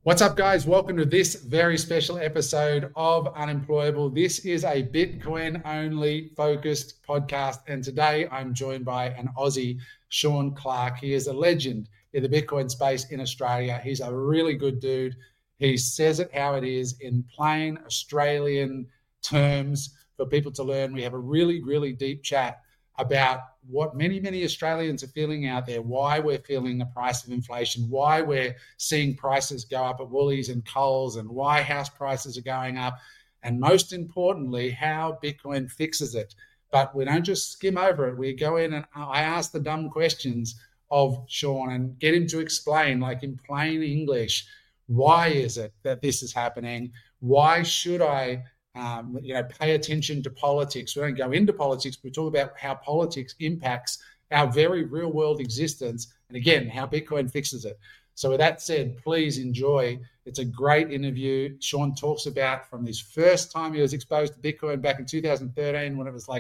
What's up, guys? Welcome to this very special episode of Unemployable. This is a Bitcoin only focused podcast. And today I'm joined by an Aussie, Shaun Clarke. He is a legend in the Bitcoin space in Australia. He's a really good dude. He says it how it is in plain Australian terms for people to learn. We have a really, really deep chat about what many Australians are feeling out there, why we're feeling the price of inflation, why we're seeing prices go up at Woolies and Coles, and why house prices are going up, and most importantly, how Bitcoin fixes it. But we don't just skim over it. We go in and I ask the dumb questions of Shaun and get him to explain, like in plain English, why is it that this is happening? Why should I pay attention to politics? We don't go into politics, but we talk about how politics impacts our very real world existence, and again, how Bitcoin fixes it. So with that said, please enjoy. It's a great interview. Shaun talks about from his first time he was exposed to Bitcoin back in 2013 when it was like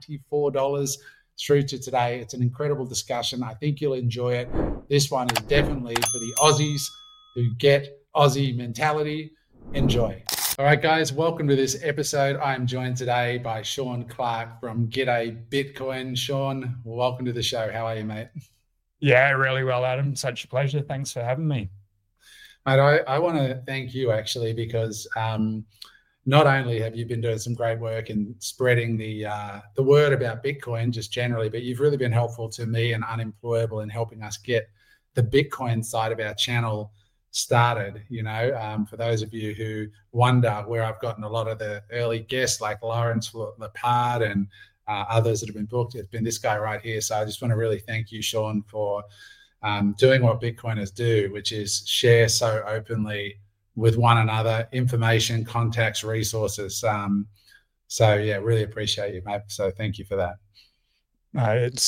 $94 through to today. It's an incredible discussion. I think you'll enjoy it. This one is definitely for the Aussies who get Aussie mentality. Enjoy. All right, guys, welcome to this episode. I'm joined today by Shaun Clarke from G'day Bitcoin. Shaun, welcome to the show. How are you, mate? Yeah, really well, Adam. Such a pleasure. Thanks for having me. Mate, I want to thank you actually because not only have you been doing some great work in spreading the word about Bitcoin just generally, but you've really been helpful to me and Unemployable in helping us get the Bitcoin side of our channel started. For those of you who wonder where I've gotten a lot of the early guests like Lawrence Lepard and others that have been booked, it's been this guy right here. So I just want to really thank you, Shaun, for doing what Bitcoiners do, which is share so openly with one another, information, contacts, resources. So yeah, really appreciate you, mate. So thank you for that. It's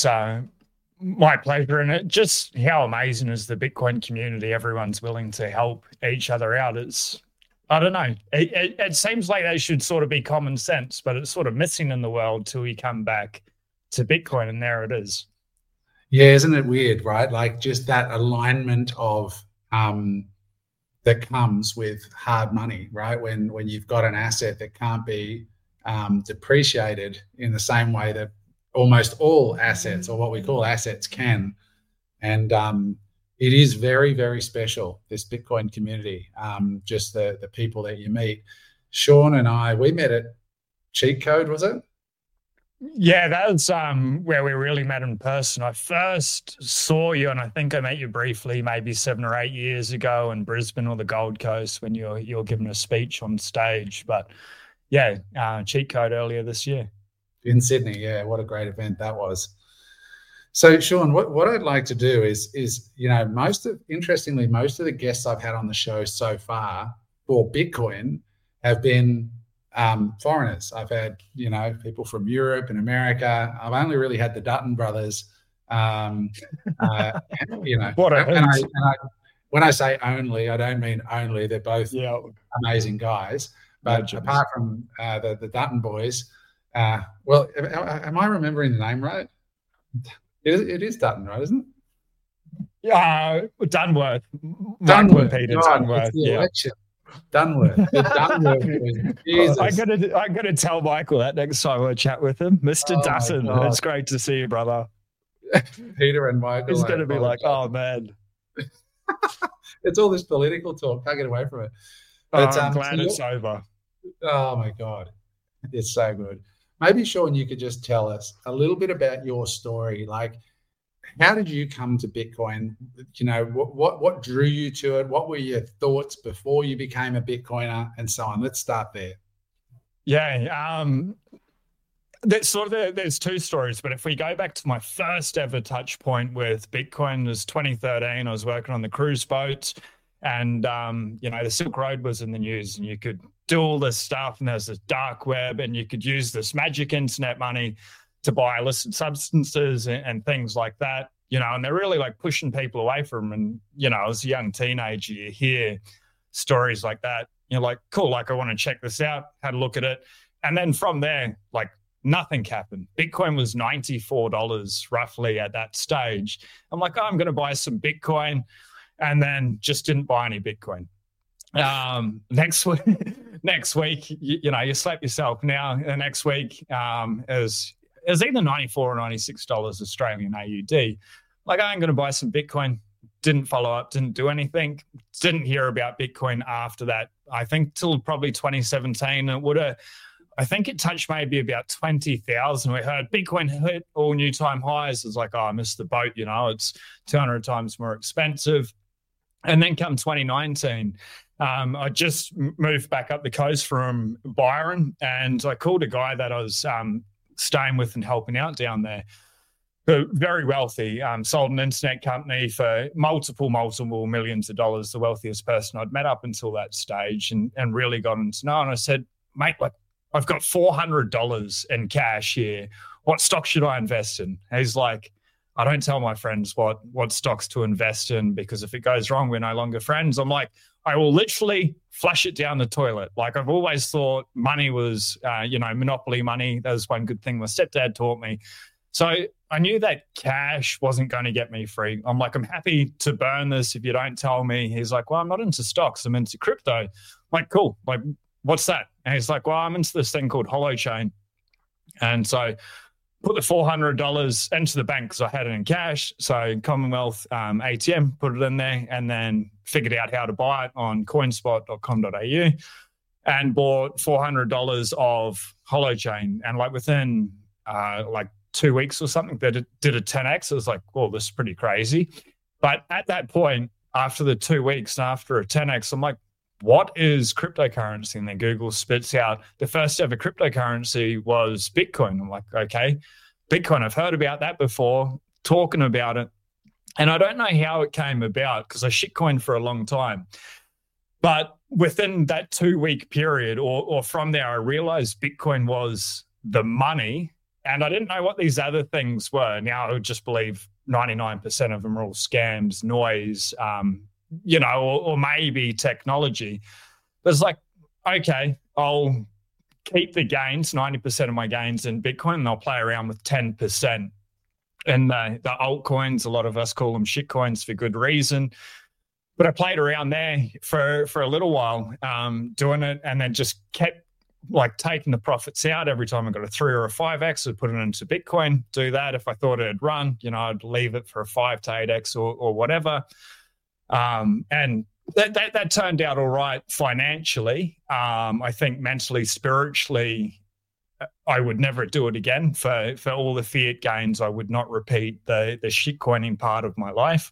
my pleasure. And it just how amazing is the Bitcoin community. Everyone's willing to help each other out. I don't know. It seems like they should sort of be common sense, but it's sort of missing in the world till we come back to Bitcoin, and there it is. Yeah, isn't it weird, right? Like just that alignment of that comes with hard money, right? When you've got an asset that can't be depreciated in the same way that almost all assets, or what we call assets, can. And it is very, very special, this Bitcoin community, just the people that you meet. Shaun and we met at Cheat Code, was it? Yeah, that was where we really met in person. I first saw you, and I think I met you briefly maybe 7 or 8 years ago in Brisbane or the Gold Coast when you were giving a speech on stage. But yeah, Cheat Code earlier this year. In Sydney, yeah, what a great event that was. So, Shaun, what I'd like to do is most of the guests I've had on the show so far for Bitcoin have been foreigners. I've had people from Europe and America. I've only really had the Dutton brothers. When I say only, I don't mean only. They're both amazing guys. But legends. Apart from the Dutton boys. Well, am I remembering the name right? It is Dutton, right? Isn't it? Yeah, Dunworth. Dunworth. Peter Dunworth. Yeah. Dunworth. Jesus. I gotta tell Michael that next time I chat with him, Mr. Dutton. It's great to see you, brother. Peter and Michael. He's gonna be like, oh man. It's all this political talk. Can't get away from it. But, I'm glad it's over. Oh my God, it's so good. Maybe, Shaun, you could just tell us a little bit about your story. Like, how did you come to Bitcoin? What drew you to it? What were your thoughts before you became a Bitcoiner, and so on? Let's start there. Yeah, there's two stories, but if we go back to my first ever touch point with Bitcoin, it was 2013. I was working on the cruise boats, and the Silk Road was in the news, and you could do all this stuff, and there's this dark web, and you could use this magic internet money to buy illicit substances and things like that, and they're really like pushing people away from them. And, as a young teenager, you hear stories like that. You're like, cool, like I want to check this out, had a look at it. And then from there, like nothing happened. Bitcoin was $94 roughly at that stage. I'm like, I'm going to buy some Bitcoin, and then just didn't buy any Bitcoin. Next week, you slap yourself. Now, the next week is either $94 or $96 Australian AUD. Like, I'm going to buy some Bitcoin. Didn't follow up, didn't do anything. Didn't hear about Bitcoin after that. I think till probably 2017, I think it touched maybe about 20,000. We heard Bitcoin hit all new time highs. It's like, oh, I missed the boat. It's 200 times more expensive. And then come 2019, I just moved back up the coast from Byron, and I called a guy that I was staying with and helping out down there. Very wealthy, sold an internet company for multiple millions of dollars, the wealthiest person I'd met up until that stage, and really gotten to know. And I said, mate, like, I've got $400 in cash here. What stock should I invest in? And he's like, I don't tell my friends what stocks to invest in, because if it goes wrong, we're no longer friends. I'm like, I will literally flush it down the toilet. Like, I've always thought money was, monopoly money. That was one good thing my stepdad taught me. So I knew that cash wasn't going to get me free. I'm like, I'm happy to burn this if you don't tell me. He's like, well, I'm not into stocks. I'm into crypto. I'm like, cool. Like, what's that? And he's like, well, I'm into this thing called Holochain. And so put the $400 into the bank because I had it in cash. So Commonwealth ATM, put it in there, and then figured out how to buy it on coinspot.com.au and bought $400 of Holochain. And like within 2 weeks or something, they did a 10x. It was like, well, this is pretty crazy. But at that point, after the 2 weeks, after a 10x, I'm like, what is cryptocurrency? And then Google spits out the first ever cryptocurrency was Bitcoin. I'm like, okay, Bitcoin, I've heard about that before, talking about it. And I don't know how it came about because I shitcoined for a long time. But within that 2 week period or from there, I realized Bitcoin was the money. And I didn't know what these other things were. Now I would just believe 99% of them are all scams, noise, or maybe technology. But it's like, okay, I'll keep the gains, 90% of my gains in Bitcoin, and I'll play around with 10%. And the altcoins, a lot of us call them shitcoins for good reason. But I played around there for a little while doing it, and then just kept like taking the profits out every time I got a 3 or a 5x. I'd put it into Bitcoin, do that. If I thought it'd run, I'd leave it for a 5 to 8x or whatever. And that turned out all right financially. I think mentally, spiritually, I would never do it again. For all the fiat gains, I would not repeat the shitcoining part of my life.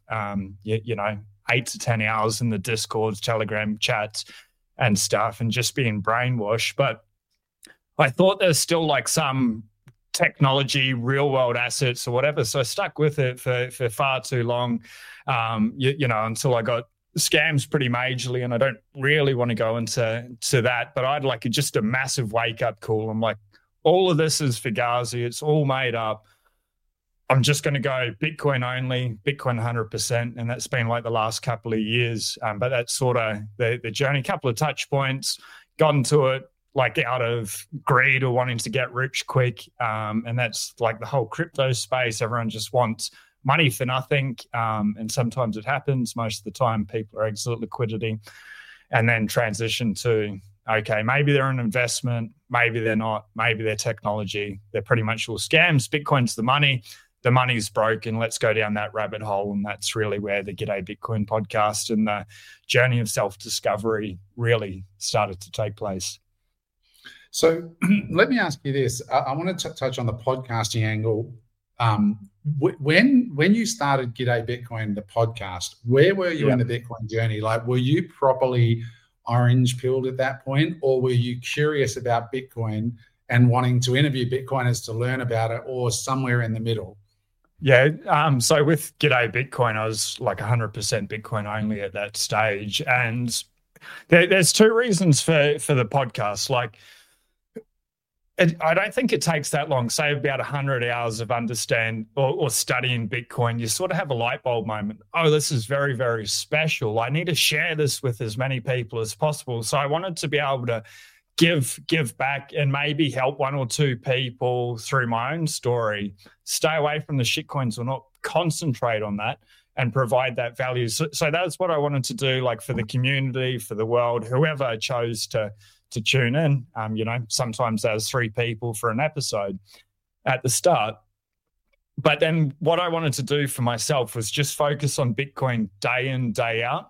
8 to 10 hours in the Discords, Telegram chats and stuff, and just being brainwashed. But I thought there's still like some technology, real world assets or whatever. So I stuck with it for far too long, until I got scams pretty majorly. And I don't really want to go into that, but I'd like just a massive wake up call. I'm like, all of this is Fugazi. It's all made up. I'm just going to go Bitcoin only, Bitcoin 100%. And that's been like the last couple of years. But that's sort of the journey, couple of touch points, got into it like out of greed or wanting to get rich quick. And that's like the whole crypto space. Everyone just wants money for nothing. And sometimes it happens. Most of the time people are exit liquidity, and then transition to, okay, maybe they're an investment, maybe they're not, maybe they're technology. They're pretty much all scams. Bitcoin's the money. The money's broken. Let's go down that rabbit hole. And that's really where the G'day Bitcoin podcast and the journey of self-discovery really started to take place. So let me ask you this. I want to touch on the podcasting angle. When you started G'day Bitcoin, the podcast, where were you in the Bitcoin journey? Like, were you properly orange pilled at that point, or were you curious about Bitcoin and wanting to interview Bitcoiners to learn about it, or somewhere in the middle? Yeah. So with G'day Bitcoin, I was like 100% Bitcoin only at that stage. And there's two reasons for the podcast. Like, I don't think it takes that long, say about 100 hours of understand or studying Bitcoin. You sort of have a light bulb moment. Oh, this is very, very special. I need to share this with as many people as possible. So I wanted to be able to give back and maybe help one or two people through my own story, stay away from the shitcoins or not concentrate on that and provide that value. So that's what I wanted to do, like for the community, for the world, whoever chose to tune in. Sometimes there's 3 people for an episode at the start. But then what I wanted to do for myself was just focus on Bitcoin day in, day out,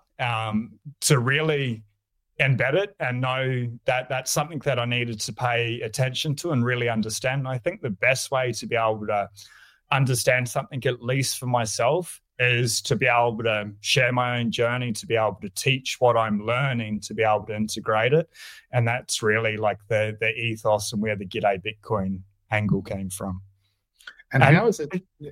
to really embed it and know that that's something that I needed to pay attention to and really understand. And I think the best way to be able to understand something, at least for myself, is to be able to share my own journey, to be able to teach what I'm learning, to be able to integrate it. And that's really like the ethos and where the G'day Bitcoin angle came from. And how is it?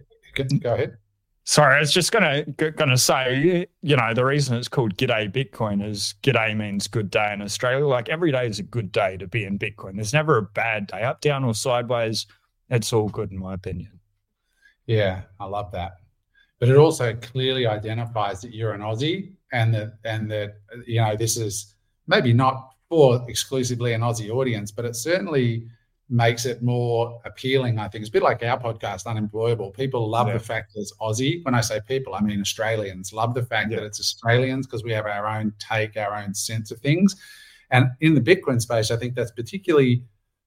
Go ahead. Sorry, I was just gonna say, the reason it's called G'day Bitcoin is G'day means good day in Australia. Like every day is a good day to be in Bitcoin. There's never a bad day, up, down, or sideways. It's all good in my opinion. Yeah, I love that. But it also clearly identifies that you're an Aussie and that this is maybe not for exclusively an Aussie audience, but it certainly makes it more appealing, I think. It's a bit like our podcast, Unemployable. People love the fact that it's Aussie. When I say people, I mean Australians love the fact that it's Australians because we have our own take, our own sense of things. And in the Bitcoin space, I think that's particularly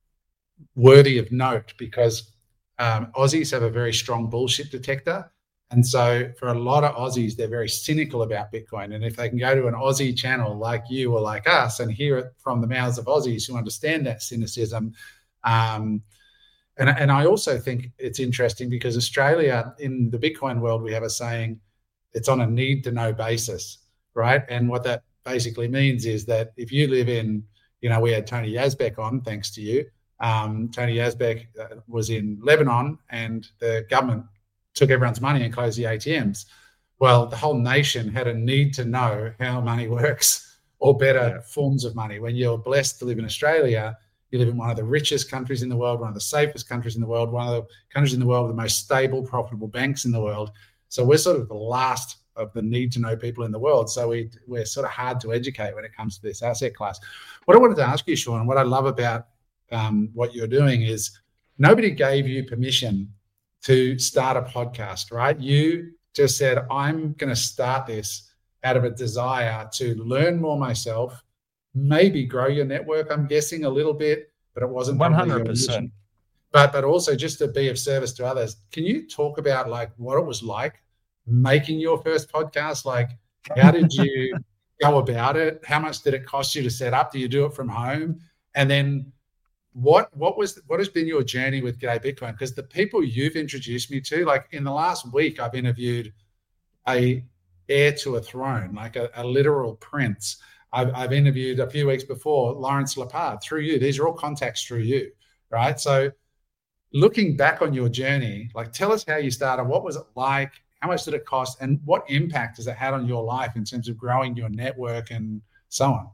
worthy of note because Aussies have a very strong bullshit detector. And so for a lot of Aussies, they're very cynical about Bitcoin. And if they can go to an Aussie channel like you or like us and hear it from the mouths of Aussies who understand that cynicism, and I also think it's interesting because Australia, in the Bitcoin world, we have a saying, it's on a need-to-know basis, right? And what that basically means is that if you live in, we had Tony Yazbek on, thanks to you. Tony Yazbek was in Lebanon and the government took everyone's money and closed the ATMs. Well, the whole nation had a need to know how money works or better forms of money. When you're blessed to live in Australia, you live in one of the richest countries in the world, one of the safest countries in the world, one of the countries in the world with the most stable, profitable banks in the world. So we're sort of the last of the need-to-know people in the world. So we're sort of hard to educate when it comes to this asset class. What I wanted to ask you, Sean, what I love about what you're doing is nobody gave you permission to start a podcast, right? You just said, I'm going to start this out of a desire to learn more myself, maybe grow your network, I'm guessing a little bit, but it wasn't 100%. But also just to be of service to others. Can you talk about like what it was like making your first podcast? Like, how did you go about it? How much did it cost you to set up? Do you do it from home? And then what has been your journey with G'day Bitcoin? Because the people you've introduced me to, like in the last week, I've interviewed a heir to a throne, like a literal prince. I've interviewed a few weeks before Lawrence Lepard through you. These are all contacts through you, right? So looking back on your journey, like tell us how you started. What was it like? How much did it cost? And what impact has it had on your life in terms of growing your network and so on?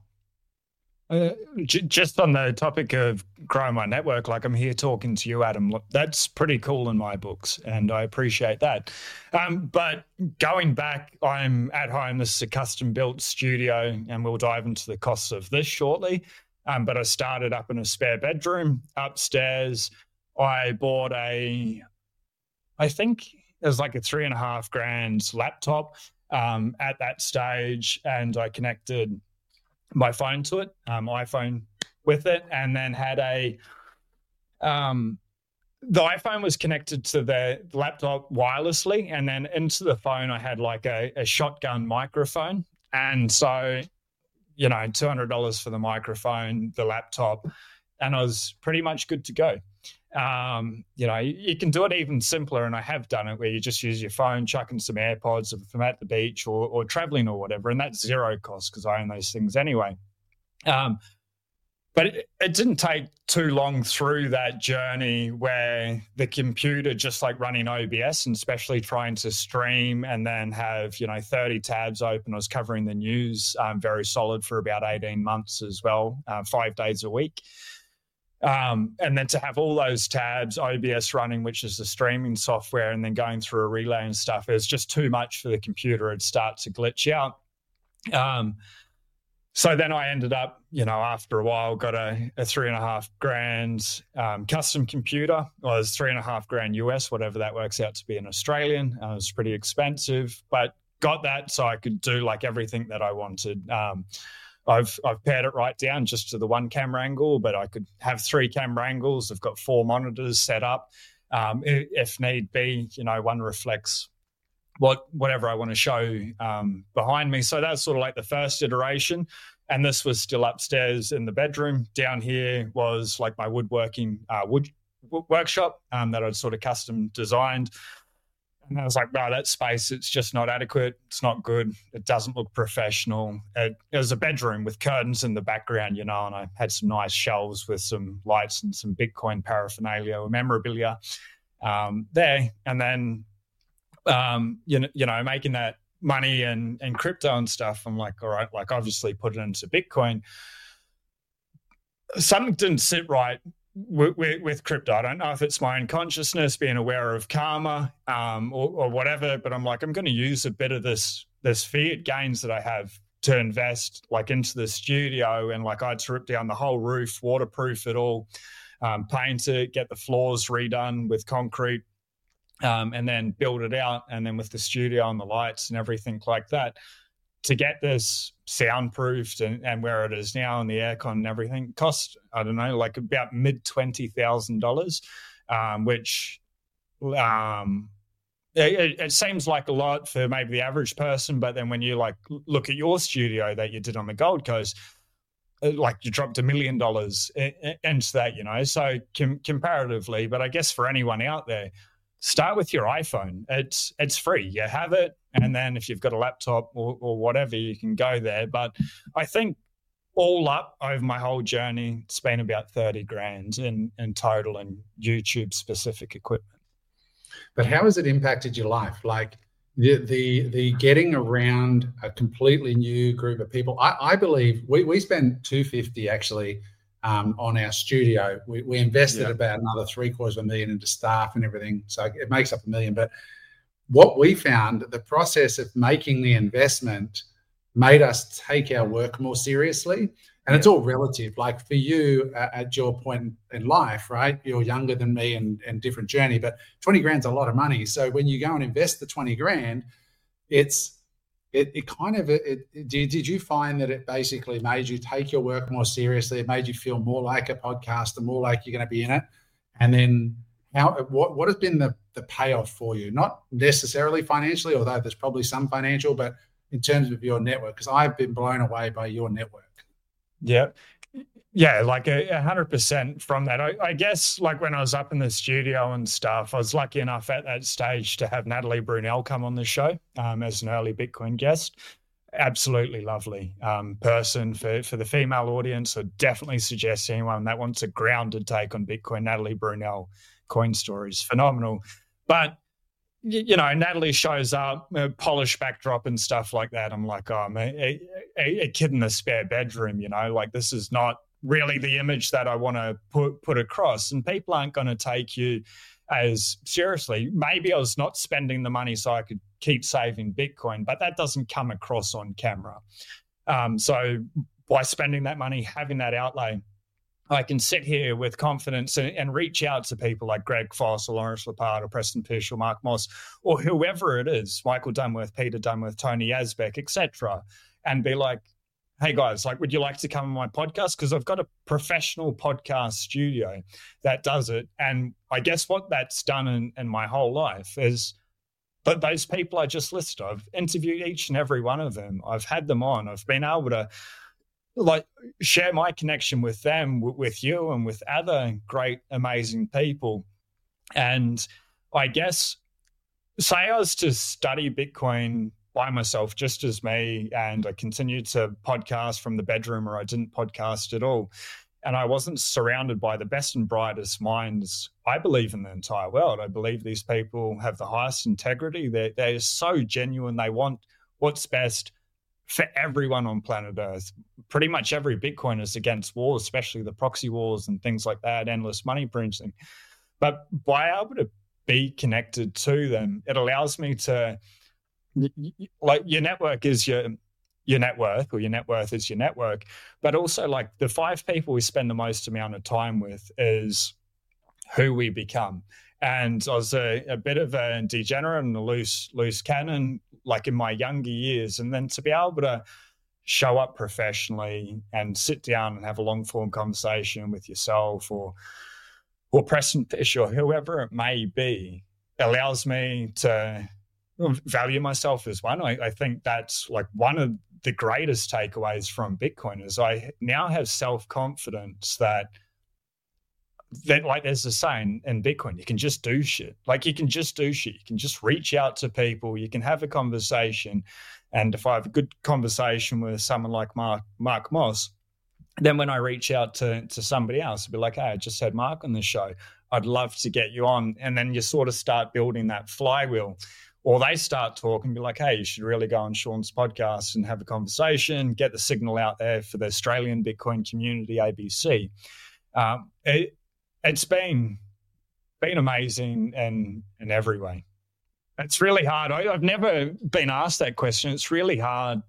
Just on the topic of growing my network, like I'm here talking to you, Adam, that's pretty cool in my books, and I appreciate that. But going back, I'm at home. This is a custom-built studio, and we'll dive into the costs of this shortly. But I started up in a spare bedroom upstairs. I bought I think it was like a $3,500 laptop at that stage, and I connected my phone to it, iPhone with it, and then had the iPhone was connected to the laptop wirelessly, and then into the phone I had like a shotgun microphone. And so, $200 for the microphone, the laptop, and I was pretty much good to go. You can do it even simpler, and I have done it, where you just use your phone, chuck in some AirPods if I'm at the beach or traveling or whatever, and that's zero cost because I own those things anyway. But it didn't take too long through that journey where the computer, just like running OBS and especially trying to stream and then have 30 tabs open. I was covering the news very solid for about 18 months as well, 5 days a week. And then to have all those tabs, OBS running, which is the streaming software, and then going through a relay and stuff, it was just too much for the computer. It'd start to glitch out. So then I ended up, after a while, got a $3,500 custom computer. Well, it was $3,500 US, whatever that works out to be in Australian. It was pretty expensive, but got that so I could do like everything that I wanted. I've pared it right down just to the one camera angle, but I could have 3 camera angles. I've got 4 monitors set up. If need be, one reflects whatever I want to show behind me. So that's sort of like the first iteration. And this was still upstairs in the bedroom. Down here was like my woodworking workshop that I'd sort of custom designed. And I was like, wow, that space, it's just not adequate. It's not good. It doesn't look professional. It was a bedroom with curtains in the background, and I had some nice shelves with some lights and some Bitcoin paraphernalia or memorabilia there. And then, making that money and crypto and stuff, I'm like, all right, like obviously put it into Bitcoin. Something didn't sit right with crypto. I don't know if it's my own consciousness, being aware of karma or whatever, but I'm like, I'm going to use a bit of this fiat gains that I have to invest like into the studio. And like I'd rip down the whole roof, waterproof it all, paint it, get the floors redone with concrete, and then build it out. And then with the studio and the lights and everything like that, to get this soundproofed and where it is now and the aircon and everything cost, I don't know, like about mid $20,000, which it seems like a lot for maybe the average person. But then when you like look at your studio that you did on the Gold Coast, like you dropped $1 million into that, so comparatively. But I guess for anyone out there, start with your iPhone. It's free. You have it. And then if you've got a laptop or whatever, you can go there. But I think all up over my whole journey, it's been about 30 grand in total in YouTube specific equipment. But how has it impacted your life? Like the getting around a completely new group of people. I believe we spent $250 actually on our studio. We invested about another $750,000 into staff and everything. So it makes up $1 million. But what we found, the process of making the investment made us take our work more seriously. And it's all relative. Like for you at your point in life, right? You're younger than me and different journey, but 20 grand's a lot of money. So when you go and invest the 20 grand, did you find that it basically made you take your work more seriously? It made you feel more like a podcaster, more like you're going to be in it? And then what has been the payoff for you? Not necessarily financially, although there's probably some financial, but in terms of your network, because I've been blown away by your network. Yeah, like 100% from that. I guess like when I was up in the studio and stuff, I was lucky enough at that stage to have Natalie Brunell come on the show as an early Bitcoin guest. Absolutely lovely person for the female audience. I definitely suggest anyone that wants a grounded take on Bitcoin, Natalie Brunell, Coin Stories, phenomenal. But Natalie shows up, polished backdrop and stuff like that. I'm like, oh, man, a kid in a spare bedroom, like this is not really the image that I want to put across. And people aren't going to take you as seriously. Maybe I was not spending the money so I could keep saving Bitcoin, but that doesn't come across on camera. So by spending that money, having that outlay, I can sit here with confidence and reach out to people like Greg Foss or Lawrence Lepard or Preston Pysh or Mark Moss or whoever it is, Michael Dunworth, Peter Dunworth, Tony Yazbek, etc., and be like, hey guys, like, would you like to come on my podcast? Because I've got a professional podcast studio that does it. And I guess what that's done in my whole life is that those people I just listed, I've interviewed each and every one of them. I've had them on. I've been able to like share my connection with them, with you, and with other great, amazing people. And I guess, say I was to study Bitcoin by myself, just as me, and I continued to podcast from the bedroom, or I didn't podcast at all, and I wasn't surrounded by the best and brightest minds, I believe, in the entire world. I believe these people have the highest integrity. They're so genuine. They want what's best for everyone on planet Earth. Pretty much every Bitcoiner is against wars, especially the proxy wars and things like that, endless money printing. But by able to be connected to them, it allows me to, like, your network is your your net worth, or your net worth is your network. But also, like, the 5 people we spend the most amount of time with is who we become. And I was a bit of a degenerate and a loose cannon, like in my younger years. And then to be able to show up professionally and sit down and have a long form conversation with yourself or Preston Fish or whoever it may be, allows me to value myself as one. I think that's like one of the greatest takeaways from Bitcoin is I now have self-confidence that like there's a saying in Bitcoin, you can just do shit. Like you can just do shit. You can just reach out to people. You can have a conversation. And if I have a good conversation with someone like Mark Moss, then when I reach out to somebody else, I'll be like, hey, I just had Mark on the show. I'd love to get you on. And then you sort of start building that flywheel. Or they start talking and be like, hey, you should really go on Sean's podcast and have a conversation, get the signal out there for the Australian Bitcoin community, ABC. It's been amazing in every way. It's really hard. I've never been asked that question. It's really hard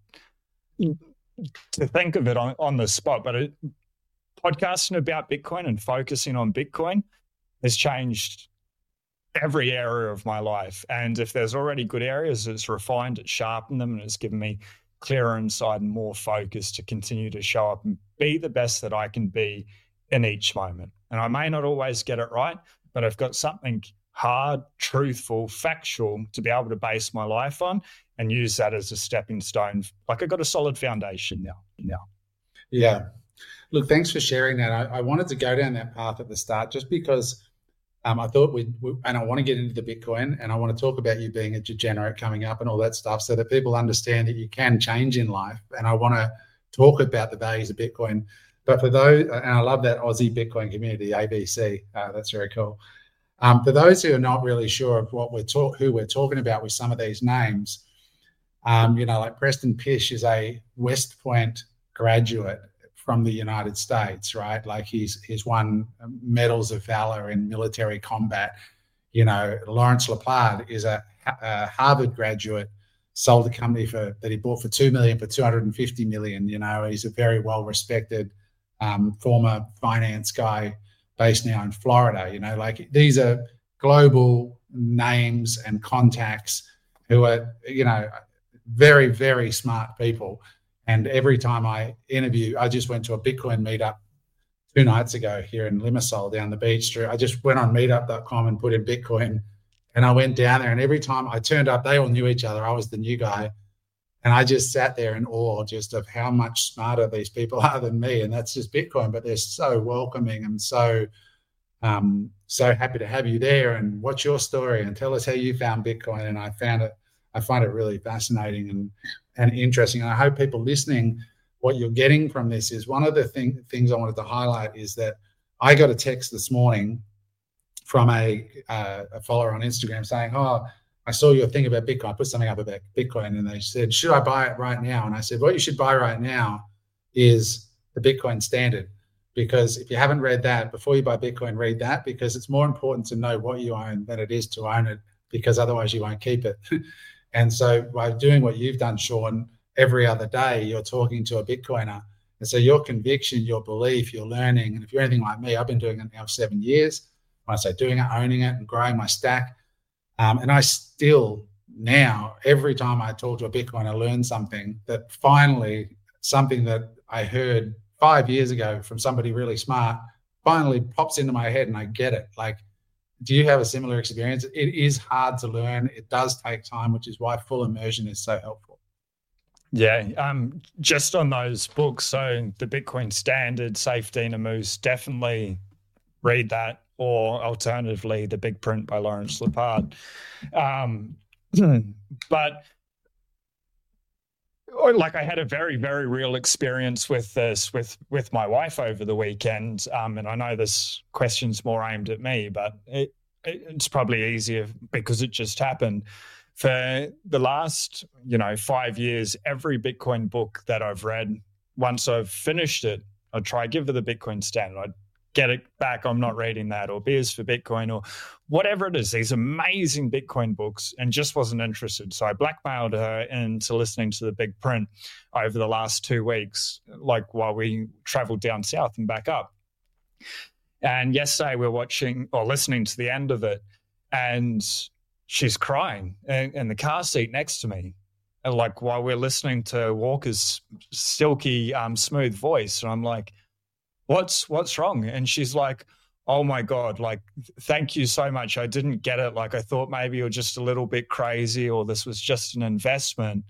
to think of it on the spot, but podcasting about Bitcoin and focusing on Bitcoin has changed every area of my life. And if there's already good areas, it's refined, it's sharpened them, and it's given me clearer insight and more focus to continue to show up and be the best that I can be in each moment. And I may not always get it right, but I've got something hard, truthful, factual to be able to base my life on and use that as a stepping stone. Like I've got a solid foundation now. Yeah. Look, thanks for sharing that. I wanted to go down that path at the start just because I thought and I want to get into the Bitcoin and I want to talk about you being a degenerate coming up and all that stuff so that people understand that you can change in life. And I want to talk about the values of Bitcoin. But for those, and I love that Aussie Bitcoin community, ABC, that's very cool. For those who are not really sure of who we're talking about with some of these names, like Preston Pysh is a West Point graduate from the United States, right? Like he's won medals of valor in military combat. Lawrence Lepard is a Harvard graduate, sold a company that he bought for $2 million for $250 million. He's a very well-respected former finance guy based now in Florida. Like these are global names and contacts who are, very, very smart people. And every time I interview, I just went to a Bitcoin meetup 2 nights ago here in Limassol down the beach. I just went on meetup.com and put in Bitcoin and I went down there, and every time I turned up, they all knew each other. I was the new guy. And I just sat there in awe just of how much smarter these people are than me. And that's just Bitcoin, but they're so welcoming and so happy to have you there. And what's your story? And tell us how you found Bitcoin. And I find it really fascinating and interesting. And I hope people listening, what you're getting from this is one of the things I wanted to highlight is that I got a text this morning from a follower on Instagram saying, oh, I saw your thing about Bitcoin. I put something up about Bitcoin and they said, should I buy it right now? And I said, what you should buy right now is the Bitcoin Standard. Because if you haven't read that, before you buy Bitcoin, read that, because it's more important to know what you own than it is to own it, because otherwise you won't keep it. And so by doing what you've done, Sean, every other day, you're talking to a Bitcoiner. And so your conviction, your belief, your learning, and if you're anything like me, I've been doing it now 7 years. When I say doing it, owning it and growing my stack. And I still now, every time I talk to a Bitcoiner, I learn something that finally, something that I heard 5 years ago from somebody really smart, finally pops into my head and I get it. Like, do you have a similar experience? It is hard to learn. It does take time, which is why full immersion is so helpful. Yeah, just on those books, so the Bitcoin Standard, Saif Dinamoose, definitely read that, or alternatively, the big print by Lawrence Lepard. But like I had a very, very real experience with this with my wife over the weekend. And I know this question's more aimed at me, but it's probably easier because it just happened. For the last, 5 years, every Bitcoin book that I've read, once I've finished it, I'd try give her the Bitcoin Standard. I'd get it back, I'm not reading that, or Beers for Bitcoin, or whatever it is, these amazing Bitcoin books, and just wasn't interested. So I blackmailed her into listening to the big print over the last 2 weeks, like while we traveled down south and back up. And yesterday we were watching or listening to the end of it, and she's crying in the car seat next to me. And like while we're listening to Walker's silky, smooth voice. And I'm like, what's wrong? And she's like, oh my God, like, thank you so much. I didn't get it. Like, I thought maybe you're just a little bit crazy, or this was just an investment.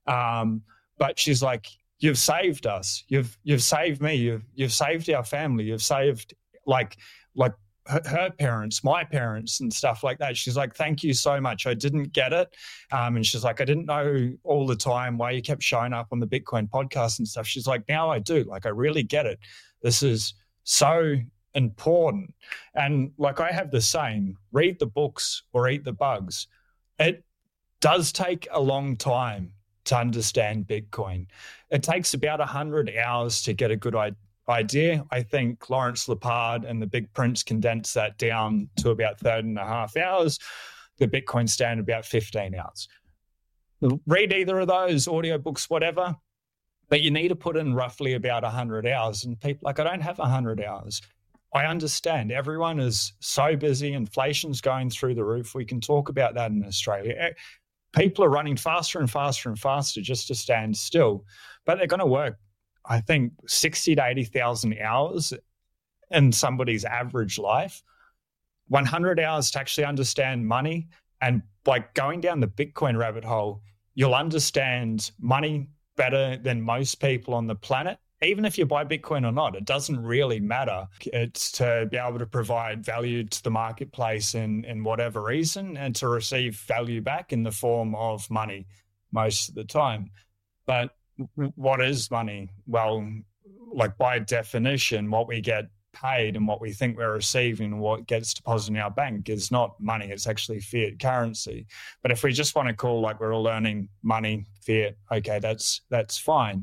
But she's like, you've saved us. You've saved me. You've saved our family. You've saved like her parents, my parents, and stuff like that. She's like, thank you so much. I didn't get it. And she's like, I didn't know all the time why you kept showing up on the Bitcoin podcast and stuff. She's like, now I do. Like, I really get it. This is so important. And like, I have the saying, read the books or eat the bugs. It does take a long time to understand Bitcoin. It takes about 100 hours to get a good idea. I think Lawrence Lepard and the Big Prince condensed that down to about 13.5 hours. The Bitcoin Standard about 15 hours. Read either of those, audiobooks, whatever, but you need to put in roughly about 100 hours. And people like, I don't have 100 hours. I understand everyone is so busy. Inflation's going through the roof. We can talk about that in Australia. People are running faster and faster and faster just to stand still, but they're going to work, I think, 60 to 80,000 hours in somebody's average life, 100 hours to actually understand money. And by going down the Bitcoin rabbit hole, you'll understand money better than most people on the planet. Even if you buy Bitcoin or not, it doesn't really matter. It's to be able to provide value to the marketplace in whatever reason, and to receive value back in the form of money most of the time. But what is money? Well, like by definition, what we get paid and what we think we're receiving and what gets deposited in our bank is not money. It's actually fiat currency. But if we just want to call, like, we're all earning money, fiat, okay, that's fine.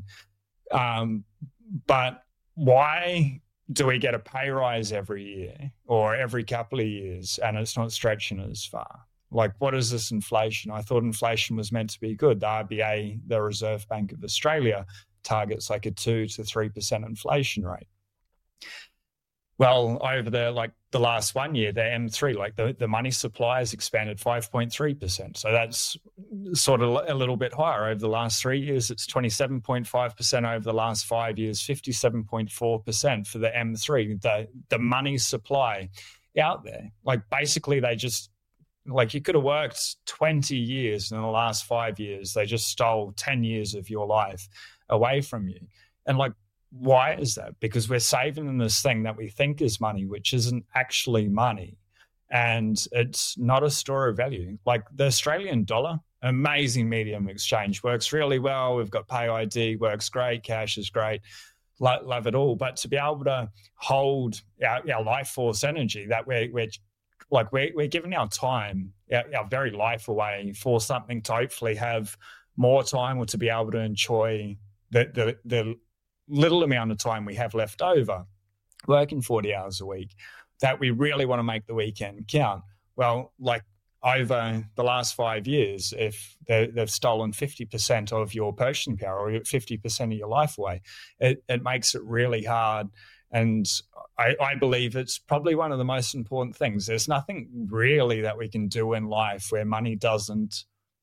But why do we get a pay rise every year or every couple of years and it's not stretching as far? Like, what is this inflation? I thought inflation was meant to be good. The RBA, the Reserve Bank of Australia, targets like a 2 to 3% inflation rate. Well, over the last 1 year, the M3, like the money supply has expanded 5.3%. So that's sort of a little bit higher. Over the last 3 years, it's 27.5%. Over the last 5 years, 57.4% for the M3, the money supply out there. Like, basically, they just, like, you could have worked 20 years in the last 5 years. They just stole 10 years of your life away from you. And like, why is that? Because we're saving in this thing that we think is money, which isn't actually money. And it's not a store of value. Like the Australian dollar, amazing medium exchange, works really well. We've got Pay ID, works great. Cash is great. Love it all. But to be able to hold our life force energy that we're giving our time, our very life away for something to hopefully have more time, or to be able to enjoy the little amount of time we have left over, working 40 hours a week, that we really want to make the weekend count. Well, like over the last 5 years, if they've stolen 50% of your purchasing power or 50% of your life away, it makes it really hard. And I believe it's probably one of the most important things. There's nothing really that we can do in life where money doesn't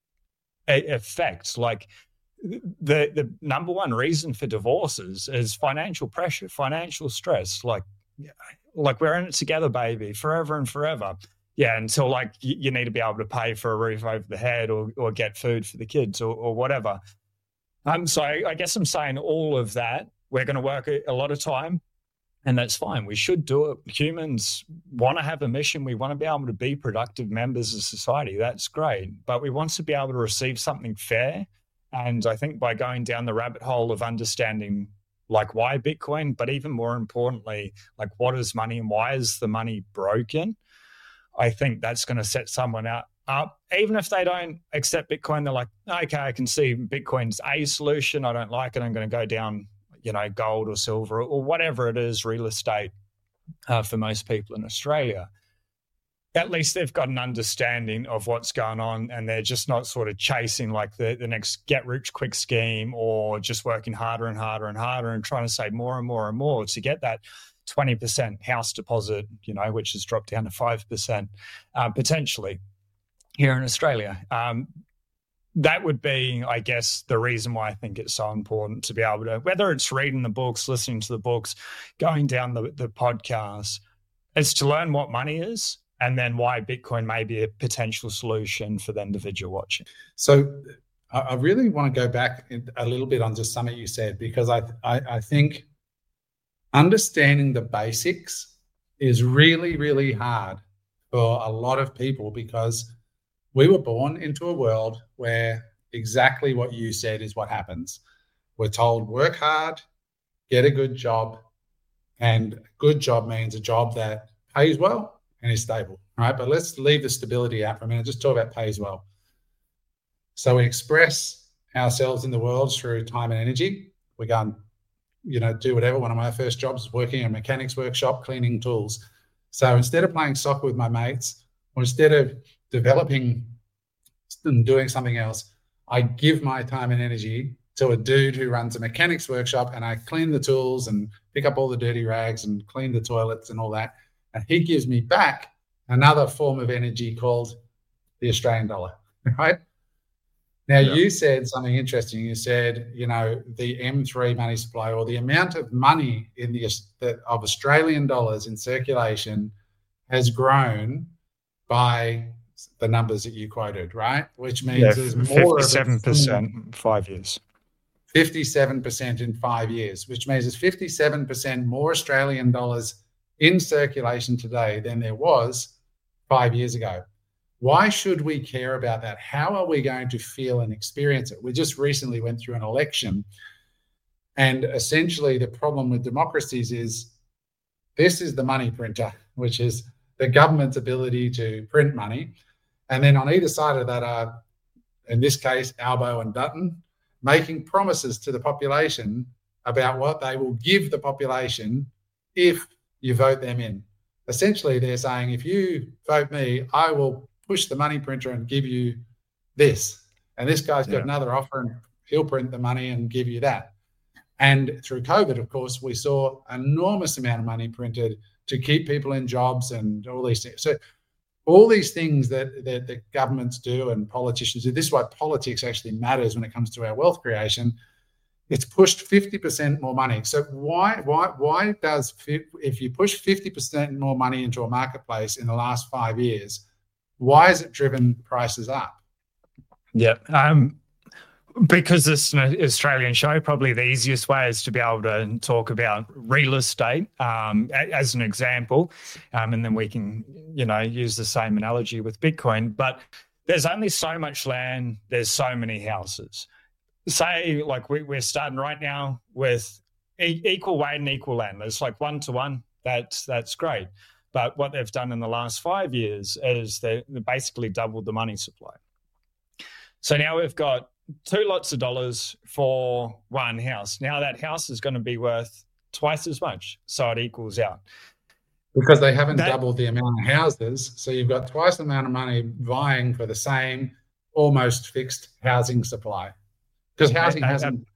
affect. Like, the number one reason for divorces is financial pressure, financial stress. Like we're in it together, baby, forever and forever. Yeah, until like you need to be able to pay for a roof over the head or get food for the kids or whatever. So I guess I'm saying all of that. We're going to work a lot of time, and that's fine. We should do it. Humans want to have a mission. We want to be able to be productive members of society. That's great. But we want to be able to receive something fair. And I think by going down the rabbit hole of understanding like why Bitcoin, but even more importantly, like what is money and why is the money broken, I think that's going to set someone up. Even if they don't accept Bitcoin, they're like, okay, I can see Bitcoin's a solution. I don't like it. I'm going to go down, gold or silver or whatever it is, real estate. for most people in Australia. At least they've got an understanding of what's going on, and they're just not sort of chasing like the next get-rich-quick scheme, or just working harder and harder and harder and trying to save more and more and more to get that 20% house deposit, which has dropped down to 5% potentially here in Australia. That would be, I guess, the reason why I think it's so important to be able to, whether it's reading the books, listening to the books, going down the podcast, is to learn what money is, and then why Bitcoin may be a potential solution for the individual watching. So I really want to go back a little bit on just something you said, because I think understanding the basics is really, really hard for a lot of people, because we were born into a world where exactly what you said is what happens. We're told work hard, get a good job, and a good job means a job that pays well and is stable, right? But let's leave the stability out for a minute, just talk about pays well. So we express ourselves in the world through time and energy. We go and, do whatever. One of my first jobs was working in a mechanics workshop, cleaning tools. So instead of playing soccer with my mates, or instead of developing and doing something else, I give my time and energy to a dude who runs a mechanics workshop, and I clean the tools and pick up all the dirty rags and clean the toilets and all that. And he gives me back another form of energy called the Australian dollar, right? Now, You said something interesting. You said, the M3 money supply, or the amount of money of Australian dollars in circulation, has grown by the numbers that you quoted, right? Which means there's more 57% in 5 years. 57% in 5 years, which means there's 57% more Australian dollars in circulation today than there was 5 years ago. Why should we care about that? How are we going to feel and experience it? We just recently went through an election, and essentially the problem with democracies is this is the money printer, which is the government's ability to print money. And then on either side of that are, in this case, Albo and Dutton, making promises to the population about what they will give the population if you vote them in. Essentially, they're saying, if you vote me, I will push the money printer and give you this. And this guy's got another offer, and he'll print the money and give you that. And through COVID, of course, we saw an enormous amount of money printed to keep people in jobs and all these things. So all these things that governments do and politicians do, this is why politics actually matters when it comes to our wealth creation. It's pushed 50% more money. So why does, if you push 50% more money into a marketplace in the last 5 years, why has it driven prices up? Yeah. Because it's an Australian show, probably the easiest way is to be able to talk about real estate as an example, and then we can, use the same analogy with Bitcoin. But there's only so much land, there's so many houses. Say, like we're starting right now with equal weight and equal land. There's like 1-to-1. That's great. But what they've done in the last 5 years is they basically doubled the money supply. So now we've got 2 lots of dollars for one house. Now that house is going to be worth twice as much. So it equals out. Because they haven't doubled the amount of houses. So you've got twice the amount of money vying for the same almost fixed housing supply. Because housing hasn't.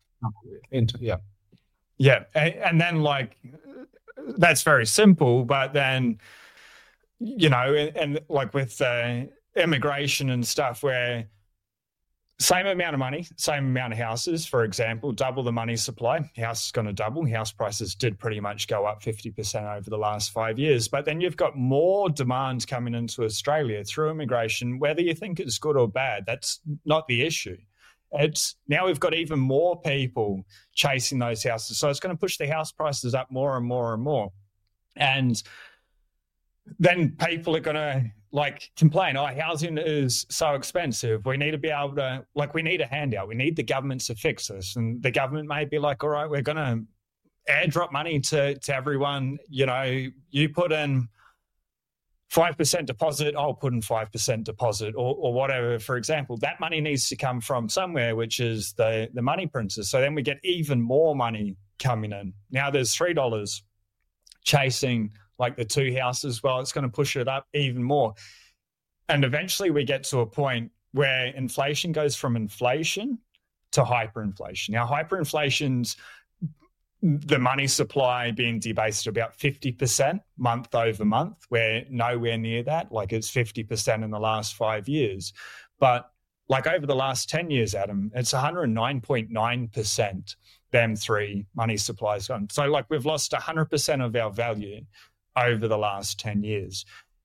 Yeah. And then that's very simple. But then, and like with immigration and stuff, where same amount of money, same amount of houses, for example, double the money supply, house is going to double. House prices did pretty much go up 50% over the last 5 years. But then you've got more demand coming into Australia through immigration, whether you think it's good or bad. That's not the issue. It's now we've got even more people chasing those houses. So it's going to push the house prices up more and more and more. And then people are going to complain, housing is so expensive. We need to be able to, we need a handout. We need the government to fix this. And the government may be like, all right, we're going to airdrop money to everyone. You put in 5% deposit, I'll put in 5% deposit or whatever, for example. That money needs to come from somewhere, which is the money printers. So then we get even more money coming in. Now there's $3 chasing like the two houses, well, it's going to push it up even more. And eventually we get to a point where inflation goes from inflation to hyperinflation. Now, hyperinflation's the money supply being debased to about 50% month over month. We're nowhere near that. Like it's 50% in the last 5 years. But like over the last 10 years, Adam, it's 109.9% them three money supplies gone. So like we've lost 100% of our value over the last 10 years.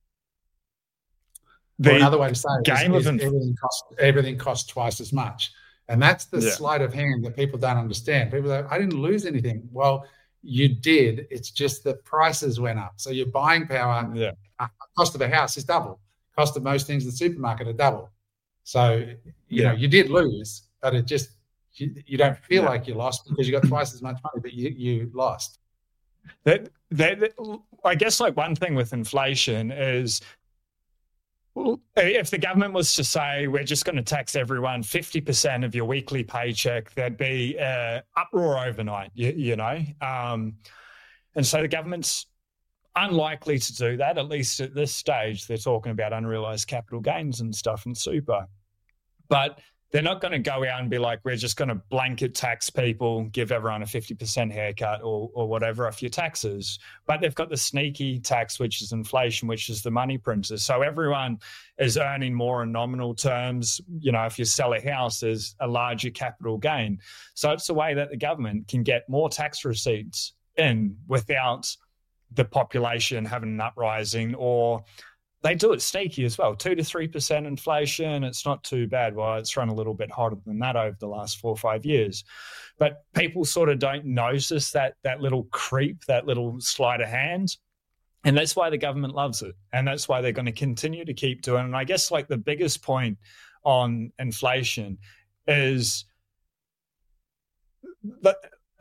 Well, another way to say it is everything costs twice as much. And that's the sleight of hand that people don't understand. People say, I didn't lose anything. Well, you did. It's just the prices went up. So your buying power, cost of a house is double. Cost of most things in the supermarket are double. So, you know, you did lose, but it just, you don't feel like you lost because you got twice as much money, but you lost. I guess like one thing with inflation is, if the government was to say we're just going to tax everyone 50% of your weekly paycheck, there'd be uproar overnight, you know. And so the government's unlikely to do that, at least at this stage. They're talking about unrealized capital gains and stuff and super. But they're not going to go out and be like, we're just going to blanket tax people, give everyone a 50% haircut or whatever off your taxes. But they've got the sneaky tax, which is inflation, which is the money printers. So everyone is earning more in nominal terms. You know, if you sell a house, there's a larger capital gain. So it's a way that the government can get more tax receipts in without the population having an uprising, or they do it sneaky as well, 2 to 3% inflation. It's not too bad. Well, it's run a little bit hotter than that over the last 4 or 5 years. But people sort of don't notice that little creep, that little sleight of hand. And that's why the government loves it. And that's why they're going to continue to keep doing it. And I guess like the biggest point on inflation is that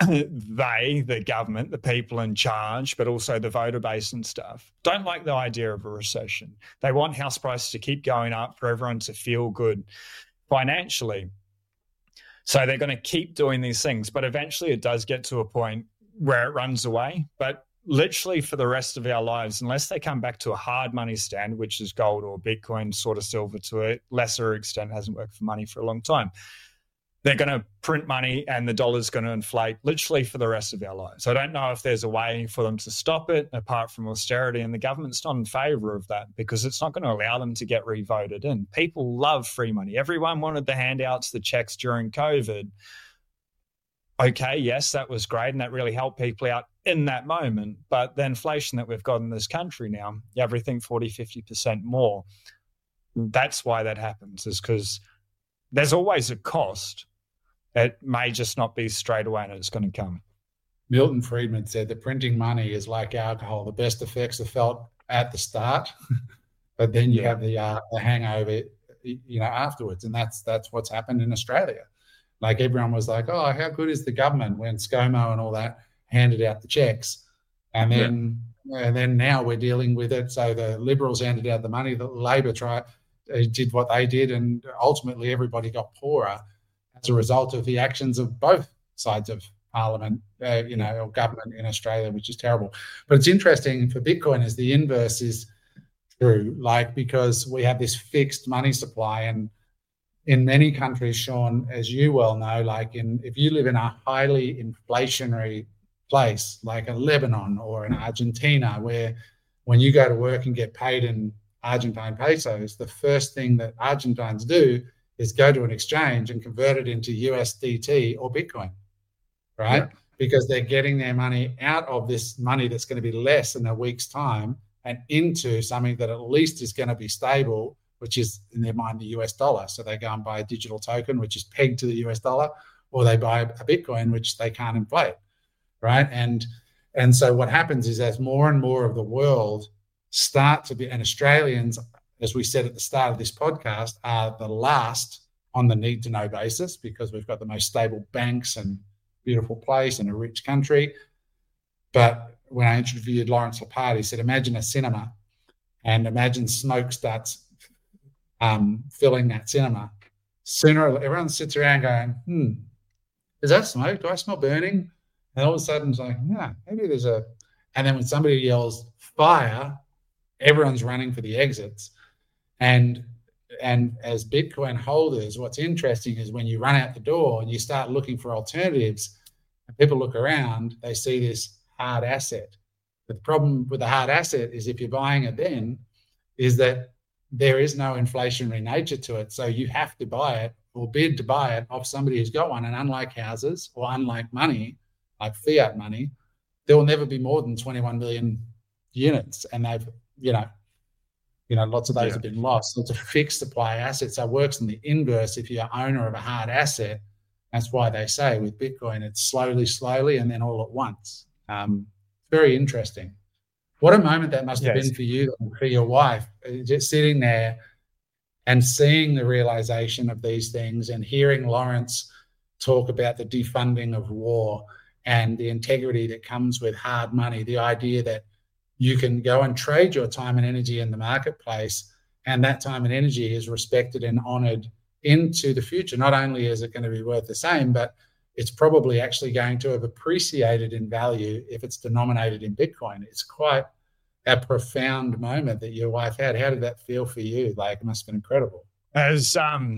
the government, the people in charge, but also the voter base and stuff, don't like the idea of a recession. They want house prices to keep going up for everyone to feel good financially. So they're going to keep doing these things, but eventually it does get to a point where it runs away. But literally for the rest of our lives, unless they come back to a hard money standard, which is gold or Bitcoin, sort of silver to a lesser extent, hasn't worked for money for a long time, they're going to print money and the dollar's going to inflate literally for the rest of our lives. I don't know if there's a way for them to stop it apart from austerity, and the government's not in favour of that because it's not going to allow them to get revoted in. People love free money. Everyone wanted the handouts, the checks during COVID. Okay, yes, that was great and that really helped people out in that moment. But the inflation that we've got in this country now, everything 40, 50% more, that's why that happens, is because there's always a cost. It may just not be straight away and it's going to come. Milton Friedman said that printing money is like alcohol. The best effects are felt at the start, but then you have the hangover, you know, afterwards. And that's what's happened in Australia. Like everyone was like, oh, how good is the government when ScoMo and all that handed out the checks. And then now we're dealing with it. So the Liberals handed out the money, the Labor did what they did, and ultimately everybody got poorer as a result of the actions of both sides of Parliament, or government in Australia, which is terrible. But it's interesting for Bitcoin is the inverse is true, like because we have this fixed money supply, and in many countries, Sean, as you well know, like if you live in a highly inflationary place like a Lebanon or in Argentina, where when you go to work and get paid in Argentine pesos, the first thing that Argentines do is go to an exchange and convert it into USDT or Bitcoin, right? Yeah. Because they're getting their money out of this money that's going to be less in a week's time and into something that at least is going to be stable, which is in their mind the US dollar. So they go and buy a digital token, which is pegged to the US dollar, or they buy a Bitcoin, which they can't inflate, right? And so what happens is as more and more of the world start to be, and Australians, as we said at the start of this podcast, are the last on the need to know basis because we've got the most stable banks and beautiful place and a rich country. But when I interviewed Lawrence Lepard, he said, imagine a cinema and imagine smoke starts filling that cinema. Sooner, everyone sits around going, is that smoke? Do I smell burning? And all of a sudden it's like, yeah, maybe there's a And then when somebody yells fire, everyone's running for the exits. And as Bitcoin holders, what's interesting is when you run out the door and you start looking for alternatives, and people look around, they see this hard asset. But the problem with the hard asset is if you're buying it then, is that there is no inflationary nature to it. So you have to buy it or bid to buy it off somebody who's got one. And unlike houses or unlike money, like fiat money, there will never be more than 21 million units. And they've, lots of those have been lost. So it's a fixed supply asset. So it works in the inverse if you're owner of a hard asset. That's why they say with Bitcoin, it's slowly, and then all at once. Very interesting. What a moment that must have been for you, for your wife, just sitting there and seeing the realization of these things and hearing Lawrence talk about the defunding of war and the integrity that comes with hard money, the idea that you can go and trade your time and energy in the marketplace, and that time and energy is respected and honored into the future. Not only is it going to be worth the same, but it's probably actually going to have appreciated in value if it's denominated in Bitcoin. It's quite a profound moment that your wife had. How did that feel for you? Like, it must have been incredible. It's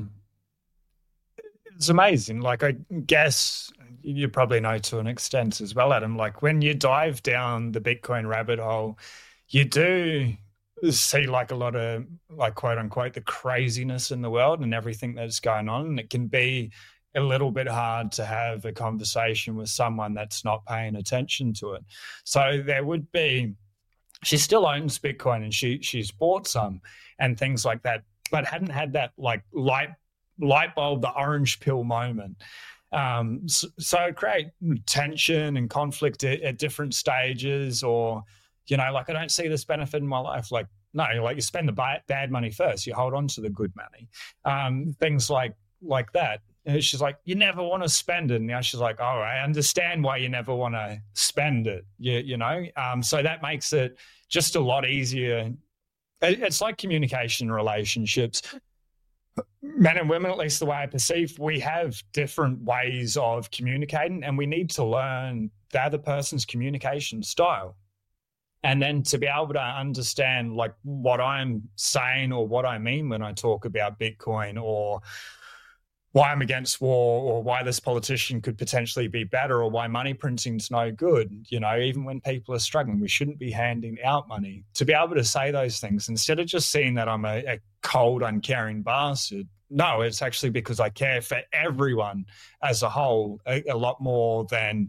amazing. Like, I guess you probably know to an extent as well, Adam, like when you dive down the Bitcoin rabbit hole, you do see like a lot of like quote unquote the craziness in the world and everything that's going on. And it can be a little bit hard to have a conversation with someone that's not paying attention to it. So there would be, she still owns Bitcoin and she's bought some and things like that, but hadn't had that like light bulb, the orange pill moment. So create tension and conflict at different stages, or, like, I don't see this benefit in my life. Like, no, like you spend the bad money first, you hold on to the good money. Things like that. And she's like, you never want to spend it. And now she's like, oh, I understand why you never want to spend it. So that makes it just a lot easier. It's like communication relationships. Men and women, at least the way I perceive, we have different ways of communicating, and we need to learn the other person's communication style. And then to be able to understand like what I'm saying or what I mean when I talk about Bitcoin, or why I'm against war, or why this politician could potentially be better, or why money printing's no good. Even when people are struggling, we shouldn't be handing out money. To be able to say those things instead of just seeing that I'm a cold, uncaring bastard. No, it's actually because I care for everyone as a whole a lot more than,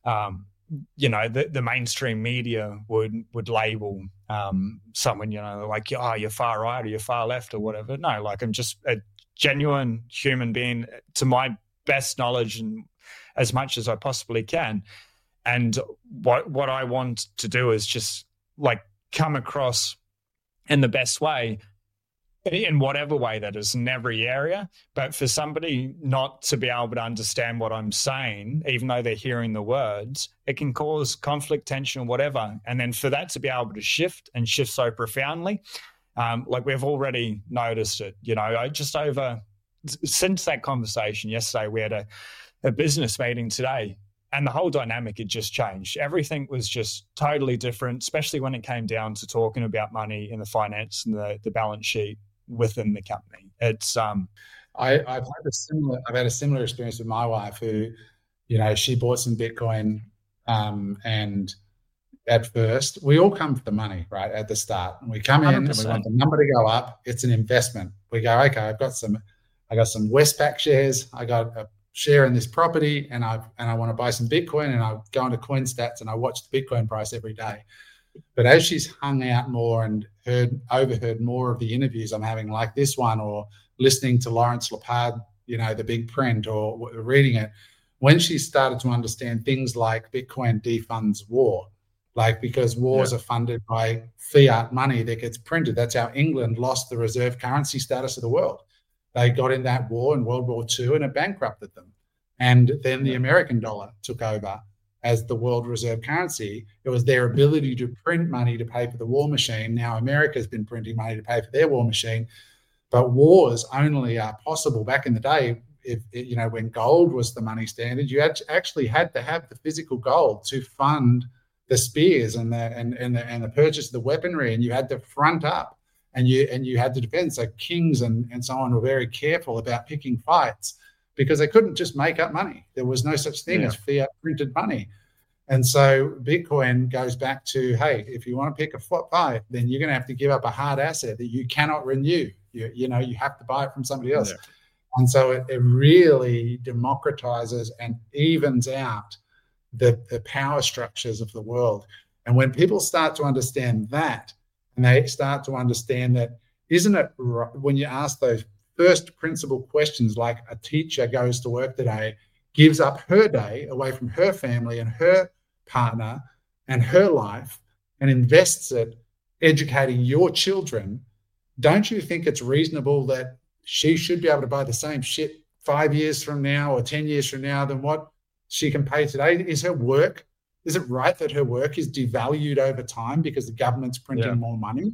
the mainstream media would label someone, like, oh, you're far right or you're far left or whatever. No, like, I'm just a genuine human being to my best knowledge and as much as I possibly can. And what I want to do is just like come across in the best way, in whatever way that is, in every area. But for somebody not to be able to understand what I'm saying, even though they're hearing the words, it can cause conflict, tension, or whatever. And then for that to be able to shift so profoundly, like we've already noticed it, since that conversation yesterday, we had a business meeting today, and the whole dynamic had just changed. Everything was just totally different, especially when it came down to talking about money and the finance and the balance sheet within the company. It's I've had a similar experience with my wife, who, she bought some Bitcoin, and at first we all come for the money, right? At the start, and we come in 100%. And we want the number to go up. It's an investment. We go, okay, I got some Westpac shares. I got a share in this property, and I want to buy some Bitcoin, and I go into CoinStats and I watch the Bitcoin price every day. But as she's hung out more and overheard more of the interviews I'm having, like this one, or listening to Lawrence Lepard, the big print, or reading it, when she started to understand things like Bitcoin defunds war, like, because wars are funded by fiat money that gets printed. That's how England lost the reserve currency status of the world. They got in that war in World War II, and it bankrupted them. And then the American dollar took over as the world reserve currency. It was their ability to print money to pay for the war machine. Now America's been printing money to pay for their war machine. But wars only are possible. Back in the day, when gold was the money standard, you actually had to have the physical gold to fund the spears and the purchase of the weaponry, and you had to front up, and you had to defend. So kings and so on were very careful about picking fights because they couldn't just make up money. There was no such thing as fiat printed money. And so Bitcoin goes back to, hey, if you want to pick a fight, then you're going to have to give up a hard asset that you cannot renew. You have to buy it from somebody else. Yeah. And so it really democratizes and evens out the power structures of the world. And when people start to understand that, and they start to understand that, isn't it when you ask those first principle questions, like a teacher goes to work today, gives up her day away from her family and her partner and her life and invests it educating your children, don't you think it's reasonable that she should be able to buy the same shit 5 years from now or 10 years from now than what she can pay today? Is it right that her work is devalued over time because the government's printing more money?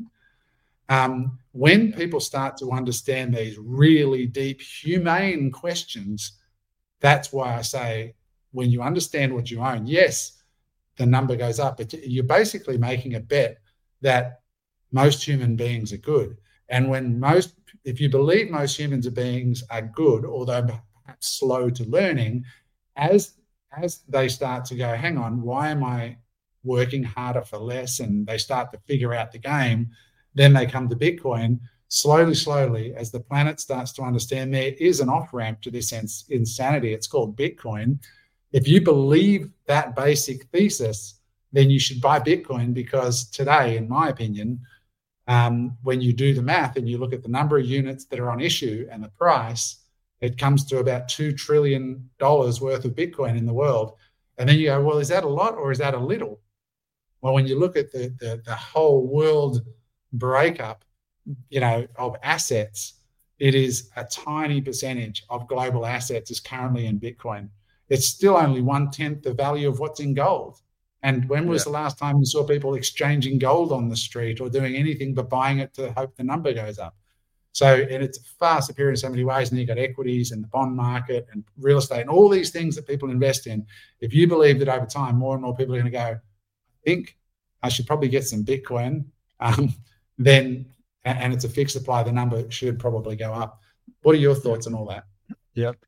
When people start to understand these really deep, humane questions, that's why I say, when you understand what you own, yes, the number goes up, but you're basically making a bet that most human beings are good. And if you believe most human beings are good, although perhaps slow to learning, as they start to go, hang on, why am I working harder for less? And they start to figure out the game, then they come to Bitcoin. Slowly, as the planet starts to understand there is an off-ramp to this insanity, it's called Bitcoin. If you believe that basic thesis, then you should buy Bitcoin, because today, in my opinion, when you do the math and you look at the number of units that are on issue and the price, it comes to about $2 trillion worth of Bitcoin in the world. And then you go, well, is that a lot or is that a little? Well, when you look at the whole world breakup, of assets, it is a tiny percentage of global assets is currently in Bitcoin. It's still only 1/10 the value of what's in gold. And when was the last time you saw people exchanging gold on the street or doing anything but buying it to hope the number goes up? So, and it's far superior in so many ways. And you've got equities and the bond market and real estate and all these things that people invest in. If you believe that over time, more and more people are going to go, I think I should probably get some Bitcoin, then, and it's a fixed supply, the number should probably go up. What are your thoughts on all that? Yep.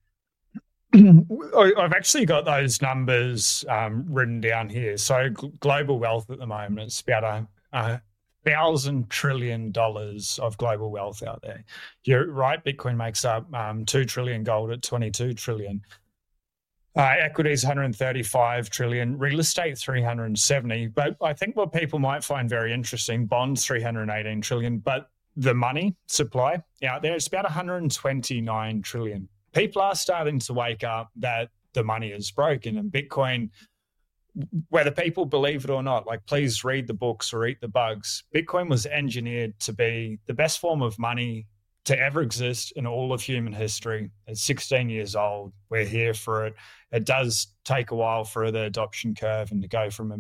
I've actually got those numbers written down here. So global wealth at the moment, it's about $1,000 trillion of global wealth out there. You're right, Bitcoin makes up 2 trillion, gold at 22 trillion. Equities 135 trillion, real estate 370. But I think what people might find very interesting, bonds 318 trillion, but the money supply out there is about 129 trillion. People are starting to wake up that the money is broken, and Bitcoin, whether people believe it or not, like, please read the books or eat the bugs. Bitcoin was engineered to be the best form of money to ever exist in all of human history. It's 16 years old. We're here for it. It does take a while for the adoption curve and to go from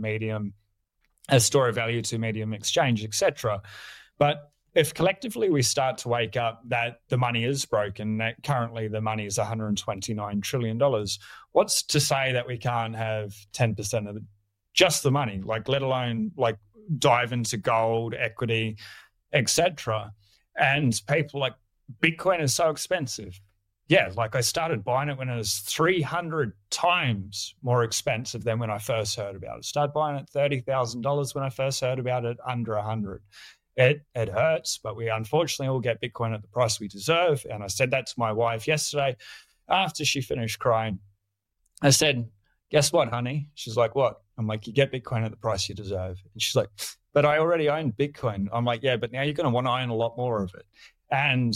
a store of value to medium exchange, etc. But if collectively we start to wake up that the money is broken, that currently the money is $129 trillion, what's to say that we can't have 10% of just the money, like, let alone like dive into gold, equity, etc. And people like, Bitcoin is so expensive. Yeah, like, I started buying it when it was 300 times more expensive than when I first heard about it. Started buying it $30,000 when I first heard about it, under 100. It hurts, but we unfortunately all get Bitcoin at the price we deserve. And I said that to my wife yesterday after she finished crying. I said, guess what, honey? She's like, what? I'm like, you get Bitcoin at the price you deserve. And she's like, but I already own Bitcoin. I'm like, yeah, but now you're going to want to own a lot more of it. And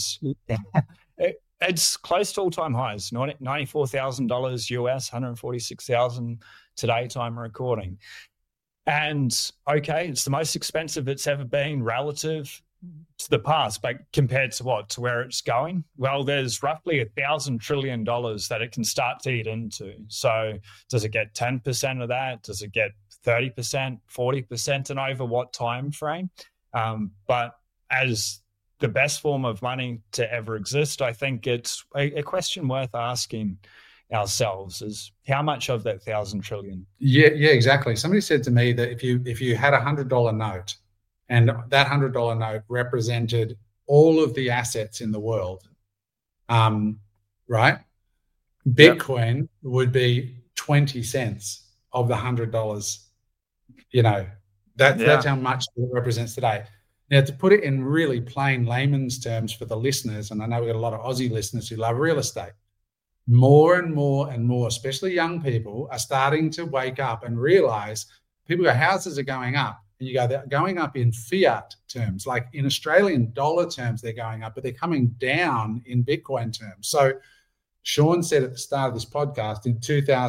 it's close to all-time highs, $94,000 US, $146,000 today, time recording. And okay, it's the most expensive it's ever been relative to the past, but compared to what? To where it's going? Well, there's roughly $1,000 trillion that it can start to eat into. So does it get 10% of that? Does it get 30%, 40%, and over what time frame? But as the best form of money to ever exist, I think it's a question worth asking ourselves is how much of that 1,000 trillion? Yeah, exactly. Somebody said to me that if you had $100 note and that $100 note represented all of the assets in the world, right? Bitcoin would be 20 cents of the $100. That's how much it represents today. Now, to put it in really plain layman's terms for the listeners, and I know we've got a lot of Aussie listeners who love real estate, more and more and more, especially young people, are starting to wake up and realize people go, houses are going up. And you go, they're going up in fiat terms, like in Australian dollar terms, they're going up, but they're coming down in Bitcoin terms. So Sean said at the start of this podcast, in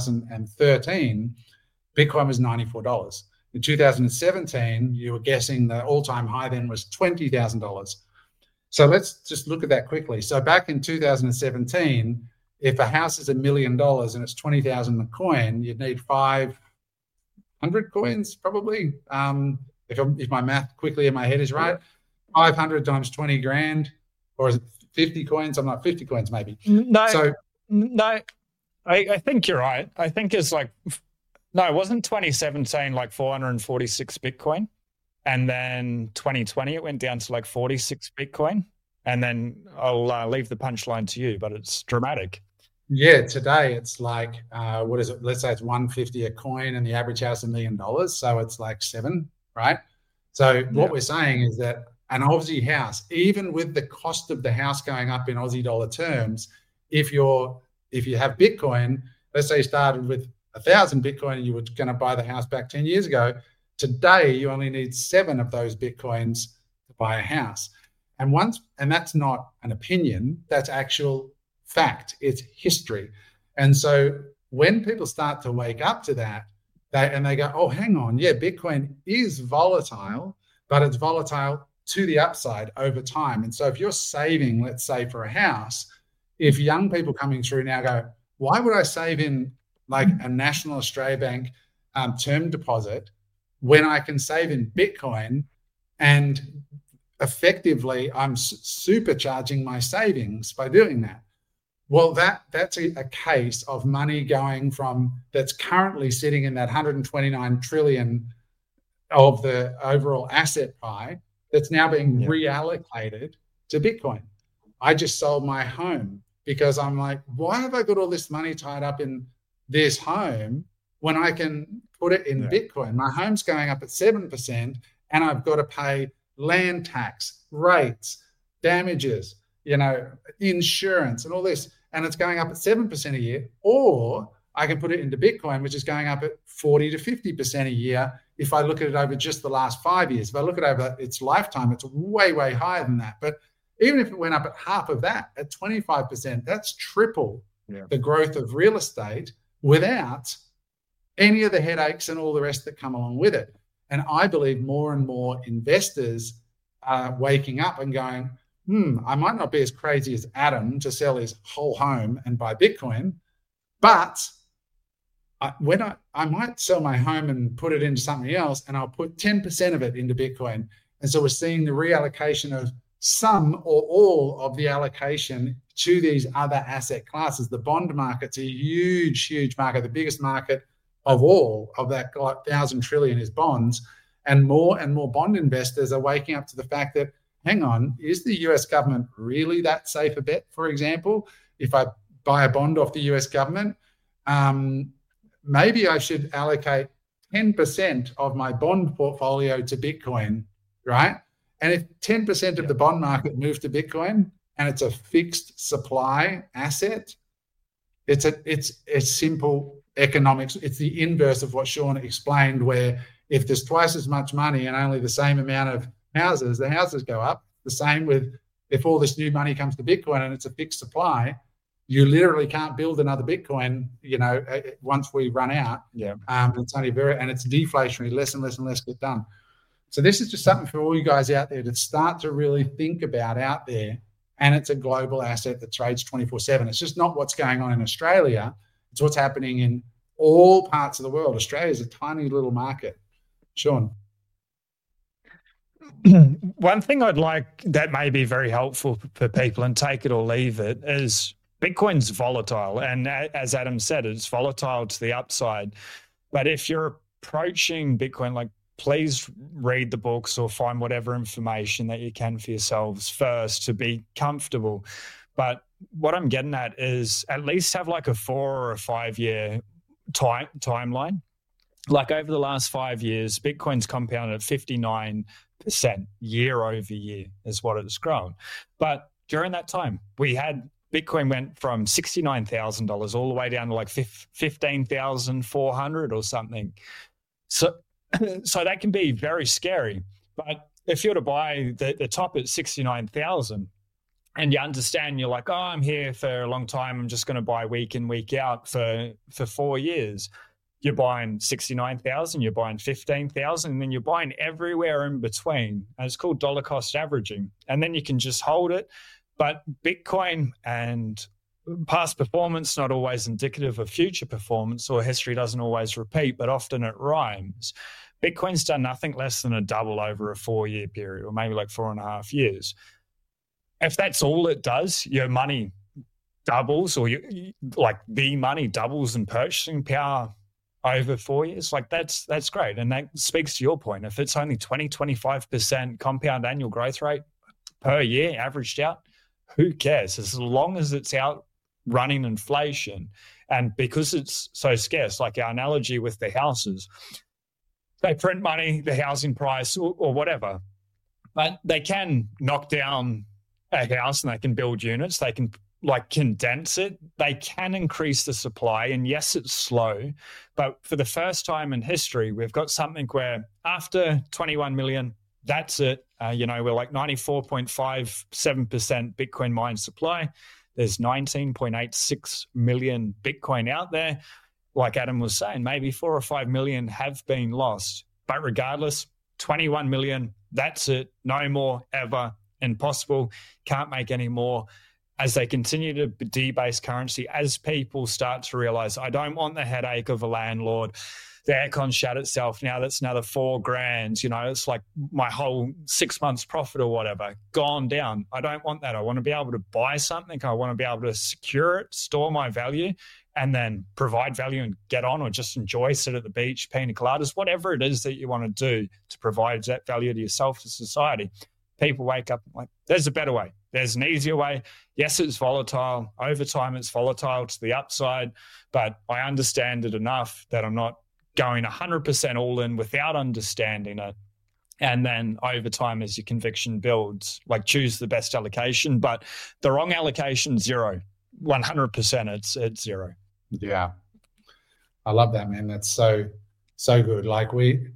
2013, Bitcoin was $94. In 2017, you were guessing the all-time high then was $20,000. So let's just look at that quickly. So back in 2017, if a house is $1 million and it's 20,000 a coin, you'd need 500 coins probably. If my math quickly in my head is right, 500 times 20 grand, or is it 50 coins? I'm not 50 coins maybe. No, I think you're right. I think it's like, no, it wasn't 2017 like 446 Bitcoin. And then 2020, it went down to like 46 Bitcoin. And then I'll leave the punchline to you, but it's dramatic. Yeah, today it's like, what is it? Let's say it's 150 a coin and the average house $1 million. So it's like 7, right? So what we're saying is that an Aussie house, even with the cost of the house going up in Aussie dollar terms, if you have Bitcoin, let's say you started with 1,000 Bitcoin and you were going to buy the house back 10 years ago, today you only need 7 of those Bitcoins to buy a house. And that's not an opinion, that's actual fact, it's history. And so when people start to wake up to that, they go, oh, hang on, yeah, Bitcoin is volatile, but it's volatile to the upside over time. And so if you're saving, let's say for a house, if young people coming through now go, why would I save in like a National Australia Bank term deposit when I can save in Bitcoin and effectively I'm supercharging my savings by doing that? Well, that's a case of money going from that's currently sitting in that 129 trillion of the overall asset pie that's now being reallocated to Bitcoin. I just sold my home because I'm like, why have I got all this money tied up in this home when I can put it in Bitcoin? My home's going up at 7% and I've got to pay land tax, rates, damages, insurance and all this, and it's going up at 7% a year. Or I can put it into Bitcoin, which is going up at 40 to 50% a year. If I look at it over just the last 5 years, if I look at it over its lifetime, it's way, way higher than that. But even if it went up at half of that, at 25%, that's triple the growth of real estate without any of the headaches and all the rest that come along with it. And I believe more and more investors are waking up and going, I might not be as crazy as Adam to sell his whole home and buy Bitcoin, but I might sell my home and put it into something else, and I'll put 10% of it into Bitcoin. And so we're seeing the reallocation of some or all of the allocation to these other asset classes. The bond market's a huge, huge market. The biggest market of all of that 1,000 trillion is bonds. And more bond investors are waking up to the fact that, hang on, is the US government really that safe a bet? For example, if I buy a bond off the US government, maybe I should allocate 10% of my bond portfolio to Bitcoin, right? And if 10% of the bond market moved to Bitcoin and it's a fixed supply asset, it's simple economics. It's the inverse of what Sean explained, where if there's twice as much money and only the same amount of houses, the houses go up. The same with if all this new money comes to Bitcoin and it's a fixed supply, you literally can't build another Bitcoin, once we run out. It's only and it's deflationary, less and less and less get done. So this is just something for all you guys out there to start to really think about out there. And it's a global asset that trades 24/7. It's just not what's going on in Australia. It's what's happening in all parts of the world. Australia is a tiny little market. Sean. One thing I'd like that may be very helpful for people, and take it or leave it, is Bitcoin's volatile. And as Adam said, it's volatile to the upside. But if you're approaching Bitcoin, like, please read the books or find whatever information that you can for yourselves first to be comfortable. But what I'm getting at is at least have like a 4 or a 5 year timeline. Like over the last 5 years, Bitcoin's compounded at 59% year over year is what it's grown. But during that time, Bitcoin went from $69,000 all the way down to like 15,400 or something. So that can be very scary. But if you're to buy the top at 69,000 and you understand, you're like, oh, I'm here for a long time, I'm just going to buy week in, week out for 4 years. You're buying 69,000, you're buying 15,000, and then you're buying everywhere in between. And it's called dollar cost averaging. And then you can just hold it. But Bitcoin and past performance not always indicative of future performance, or history doesn't always repeat, but often it rhymes. Bitcoin's done nothing less than a double over a 4 year period, or maybe like 4.5 years. If that's all it does, your money doubles, or the money doubles in purchasing power over 4 years, like that's great. And that speaks to your point. If it's only 20-25% compound annual growth rate per year averaged out, who cares? As long as it's outrunning inflation. And because it's so scarce, like our analogy with the houses, they print money, the housing price or whatever, but they can knock down a house and they can build units. They can condense it. They can increase the supply. And yes, it's slow, but for the first time in history, we've got something where after 21 million, that's it. We're like 94.57% Bitcoin mined supply. There's 19.86 million Bitcoin out there. Like Adam was saying, maybe 4 or 5 million have been lost. But regardless, 21 million, that's it. No more ever. Impossible. Can't make any more. As they continue to debase currency, as people start to realize, I don't want the headache of a landlord. The aircon shut itself. Now that's another $4,000. It's like my whole 6 months profit or whatever gone down. I don't want that. I want to be able to buy something. I want to be able to secure it, store my value, and then provide value and get on, or just enjoy, sit at the beach, pina coladas, whatever it is that you want to do to provide that value to yourself, to society. People wake up like, there's a better way. There's an easier way. Yes, it's volatile. Over time, it's volatile to the upside, but I understand it enough that I'm not going 100% all in without understanding it. And then over time, as your conviction builds, like choose the best allocation, but the wrong allocation, 0. 100%, it's 0. Yeah. I love that, man. That's so good. Like we're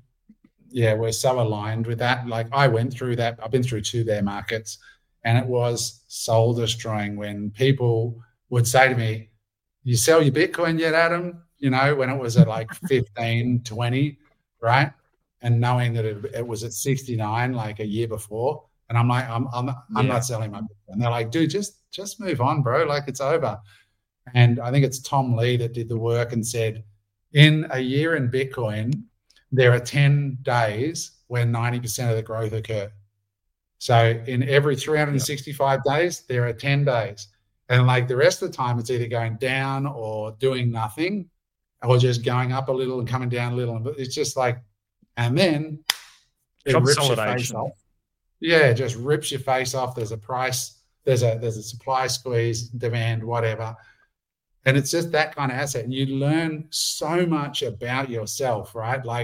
so aligned with that. Like I went through that. I've been through 2 bear markets, and it was soul destroying when people would say to me, you sell your Bitcoin yet, Adam? When it was at like 15, 20, right? And knowing that it was at 69 like a year before. And I'm like, I'm not selling my Bitcoin. And they're like, dude, just move on, bro. Like it's over. And I think it's Tom Lee that did the work and said, in a year in Bitcoin, there are 10 days where 90% of the growth occur. So in every 365 days, there are 10 days. And like the rest of the time, it's either going down or doing nothing, or just going up a little and coming down a little. But it's just like, and then it rips your face off. Yeah, it just rips your face off. There's a price, there's a supply squeeze, demand, whatever. And it's just that kind of asset. And you learn so much about yourself, right? I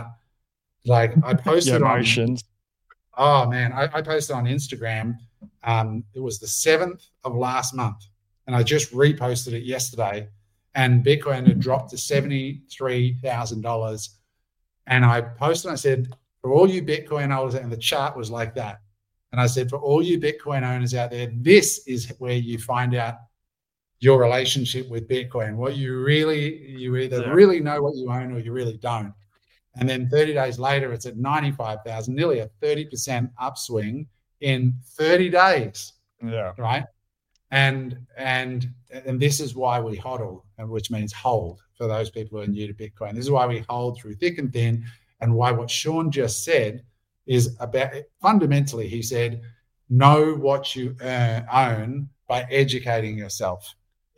posted emotions. Oh man, I posted on Instagram. It was the 7th of last month, and I just reposted it yesterday. And Bitcoin had dropped to $73,000. And I posted, and I said, for all you Bitcoin owners, and the chart was like that. And I said, for all you Bitcoin owners out there, this is where you find out your relationship with Bitcoin. What you either really know what you own or you really don't. And then 30 days later, it's at 95,000, nearly a 30% upswing in 30 days. Yeah. Right. And this is why we hodl, which means hold for those people who are new to Bitcoin. This is why we hold through thick and thin, and why what Sean just said is about, fundamentally, he said, know what you own by educating yourself.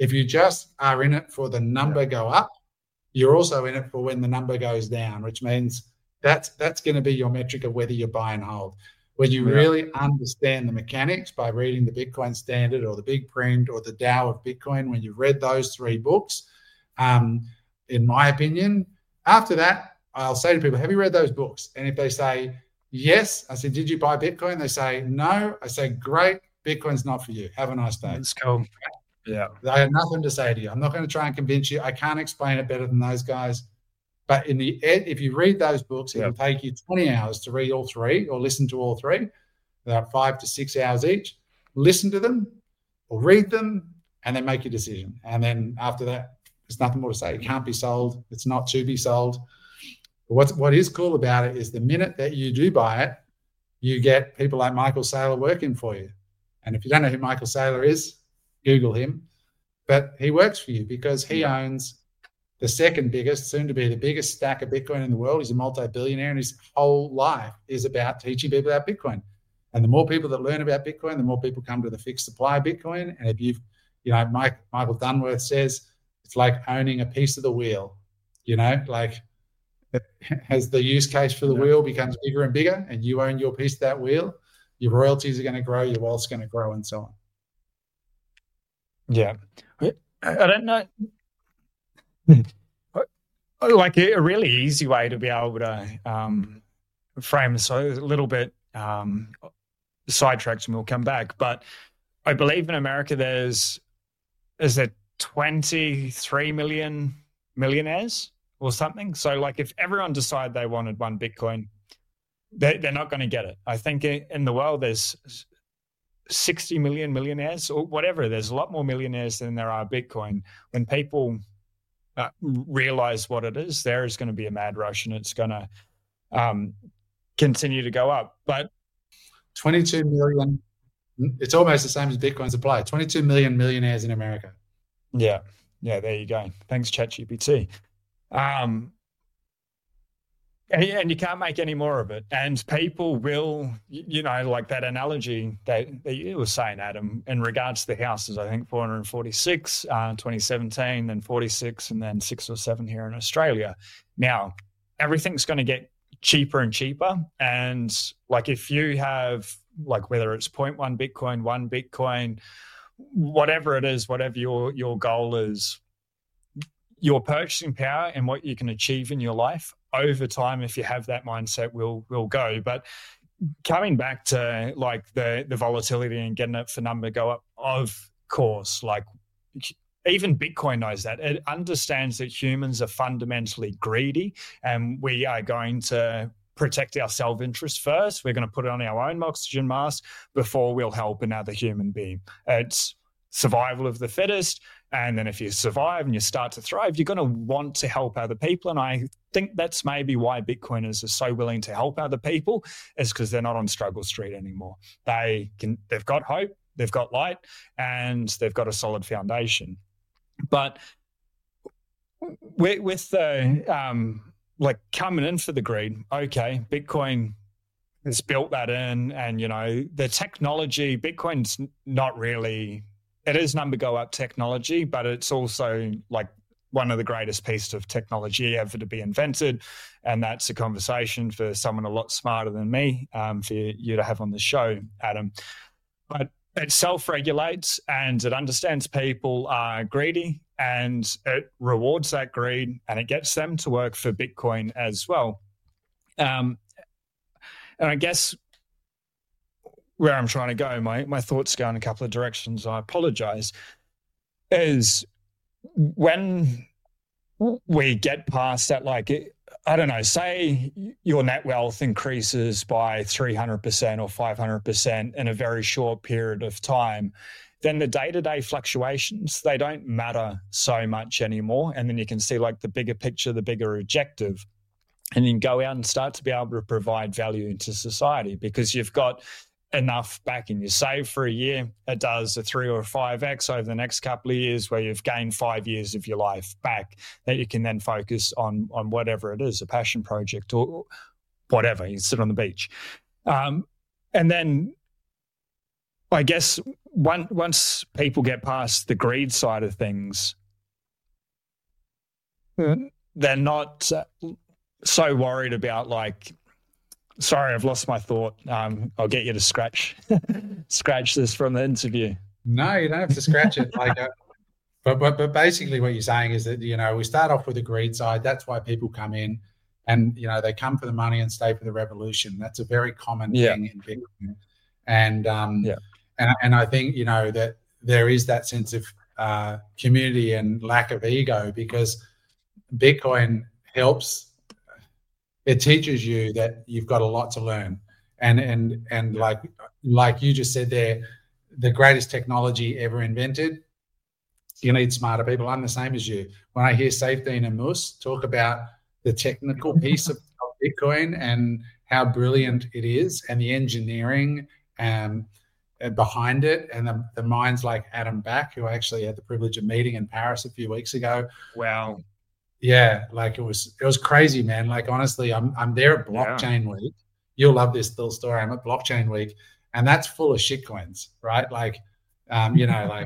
If you just are in it for the number go up, you're also in it for when the number goes down, which means that's going to be your metric of whether you buy and hold. When you really understand the mechanics by reading the Bitcoin Standard or the Big Print or the Tao of Bitcoin, when you've read those 3 books, in my opinion, after that, I'll say to people, have you read those books? And if they say yes, I say, did you buy Bitcoin? They say no. I say, great, Bitcoin's not for you. Have a nice day. Let's go. Yeah. I have nothing to say to you. I'm not going to try and convince you. I can't explain it better than those guys. But in the end, if you read those books, it'll take you 20 hours to read all 3 or listen to all 3. They're 5 to 6 hours each. Listen to them or read them and then make your decision. And then after that, there's nothing more to say. It can't be sold. It's not to be sold. But what is cool about it is the minute that you do buy it, you get people like Michael Saylor working for you. And if you don't know who Michael Saylor is, Google him. But he works for you because he owns the second biggest, soon to be the biggest stack of Bitcoin in the world. He's a multi-billionaire and his whole life is about teaching people about Bitcoin. And the more people that learn about Bitcoin, the more people come to the fixed supply of Bitcoin. And if Michael Dunworth says, it's like owning a piece of the wheel, like as the use case for the wheel becomes bigger and bigger and you own your piece of that wheel, your royalties are going to grow, your wealth's going to grow and so on. Yeah. I don't know. Like a really easy way to be able to frame, so a little bit sidetracked and we'll come back, but I believe in America is there 23 million millionaires or something? So like if everyone decided they wanted one Bitcoin, they're not going to get it. I think in the world there's 60 million millionaires or whatever. There's a lot more millionaires than there are Bitcoin. When people realize what it is, there is going to be a mad rush and it's going to continue to go up. But 22 million, it's almost the same as Bitcoin supply. 22 million millionaires in America. Yeah, there you go. Thanks, ChatGPT. And you can't make any more of it. And people will, like that analogy that you were saying, Adam, in regards to the houses, I think 446, 2017, then 46, and then 6 or 7 here in Australia. Now, everything's going to get cheaper and cheaper. And like if you have, like whether it's 0.1 Bitcoin, 1 Bitcoin, whatever it is, whatever your goal is, your purchasing power and what you can achieve in your life over time, if you have that mindset, will go. But coming back to like the volatility and getting it for number go up, of course, like even Bitcoin knows that. It understands that humans are fundamentally greedy and we are going to protect our self-interest first. We're going to put on our own oxygen mask before we'll help another human being. It's survival of the fittest. And then if you survive and you start to thrive, you're going to want to help other people. And I think that's maybe why Bitcoiners are so willing to help other people, is because they're not on struggle street anymore. They've got hope, they've got light, and they've got a solid foundation. But with the like coming in for the greed, okay, Bitcoin has built that in, and the technology, Bitcoin's not really. It is number go up technology, but it's also like one of the greatest pieces of technology ever to be invented. And that's a conversation for someone a lot smarter than me, for you to have on the show, Adam. But it self-regulates and it understands people are greedy and it rewards that greed and it gets them to work for Bitcoin as well. And I guess where I'm trying to go, my thoughts go in a couple of directions, I apologize, is when we get past that, like, I don't know, say your net wealth increases by 300% or 500% in a very short period of time, then the day-to-day fluctuations, they don't matter so much anymore. And then you can see like the bigger picture, the bigger objective, and you can go out and start to be able to provide value to society because you've got enough backing. You save for a year, it does a 3 or a 5x over the next couple of years, where you've gained 5 years of your life back that you can then focus on whatever it is, a passion project or whatever. You sit on the beach. And then I guess once people get past the greed side of things, they're not so worried about like, sorry, I've lost my thought. I'll get you to scratch this from the interview. No, you don't have to scratch it. But basically what you're saying is that, we start off with the greed side. That's why people come in and, they come for the money and stay for the revolution. That's a very common thing in Bitcoin. And, and I think, that there is that sense of community and lack of ego, because Bitcoin it teaches you that you've got a lot to learn. And like you just said there, the greatest technology ever invented, you need smarter people. I'm the same as you. When I hear Saifedean and Mus talk about the technical piece of Bitcoin and how brilliant it is, and the engineering behind it, and the minds like Adam Back, who I actually had the privilege of meeting in Paris a few weeks ago. Wow. Yeah, like it was crazy, man. Like, honestly, I'm there at Blockchain Week. You'll love this little story. I'm at Blockchain Week, and that's full of shitcoins, right? Like, like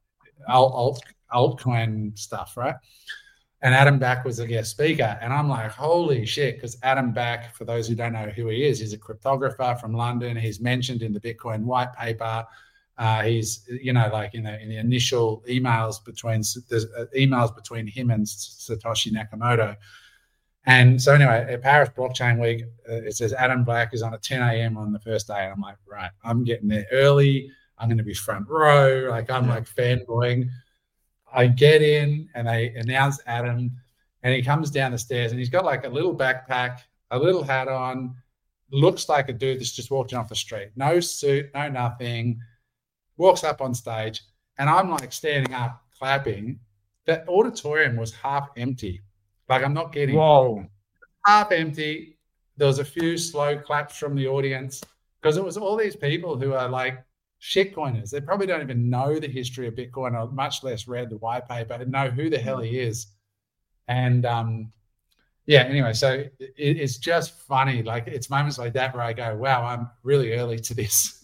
altcoin stuff, right? And Adam Back was a guest speaker, and I'm like, holy shit, because Adam Back, for those who don't know who he is, he's a cryptographer from London. He's mentioned in the Bitcoin white paper. He's, like in the initial emails between him and Satoshi Nakamoto. And so anyway, at Paris Blockchain Week, it says Adam Back is on at 10 a.m. on the first day. And I'm like, right, I'm getting there early. I'm going to be front row. Like, I'm like fanboying. I get in and they announce Adam, and he comes down the stairs, and he's got like a little backpack, a little hat on, looks like a dude that's just walked off the street. No suit, no nothing. Walks up on stage, and I'm like standing up, clapping. That auditorium was half empty. Like, I'm not kidding. Whoa. Half empty. There was a few slow claps from the audience, because it was all these people who are like shitcoiners. They probably don't even know the history of Bitcoin, or much less read the white paper and know who the hell he is. And anyway, so it's just funny. Like, it's moments like that where I go, wow, I'm really early to this.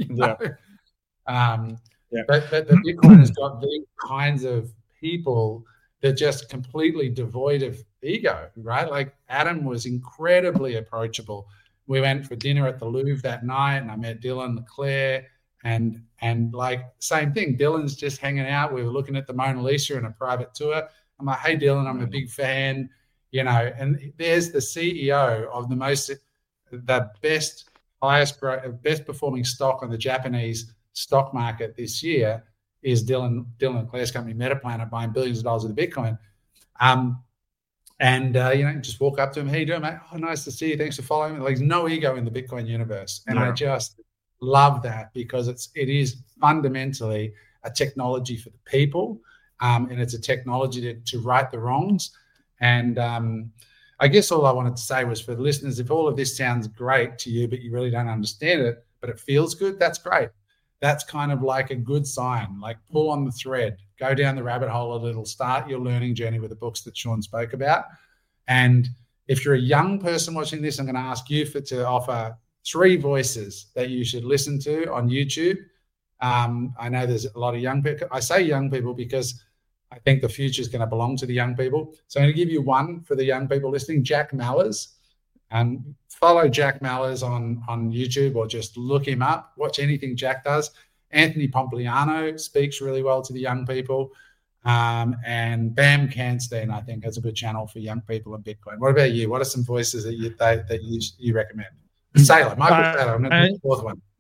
But the Bitcoin has got these kinds of people that just completely devoid of ego, right? Like, Adam was incredibly approachable. We went for dinner at the Louvre that night, and I met Dylan Leclerc, and like, same thing. Dylan's just hanging out. We were looking at the Mona Lisa in a private tour. I'm like, hey, Dylan, I'm a big fan, and there's the CEO of the best performing stock on the Japanese stock market this year is Dylan Leclerc's company Metaplanet, buying billions of dollars of the Bitcoin. Just walk up to him, how you doing, mate? Oh, nice to see you. Thanks for following me. Like, there's no ego in the Bitcoin universe. And I just love that, because it is fundamentally a technology for the people, and it's a technology to right the wrongs. And I guess all I wanted to say was, for the listeners, if all of this sounds great to you, but you really don't understand it, but it feels good, that's great. That's kind of like a good sign. Like, pull on the thread, go down the rabbit hole a little, start your learning journey with the books that Sean spoke about. And if you're a young person watching this, I'm going to ask you to offer 3 voices that you should listen to on YouTube. I know there's a lot of young people. I say young people because I think the future is going to belong to the young people. So I'm going to give you one for the young people listening, Jack Mallers. And follow Jack Mallers on YouTube, or just look him up. Watch anything Jack does. Anthony Pompliano speaks really well to the young people. And Bam Canstein, I think, has a good channel for young people in Bitcoin. What about you? What are some voices that you recommend? Saylor, Michael Saylor. I'm going to do the fourth one.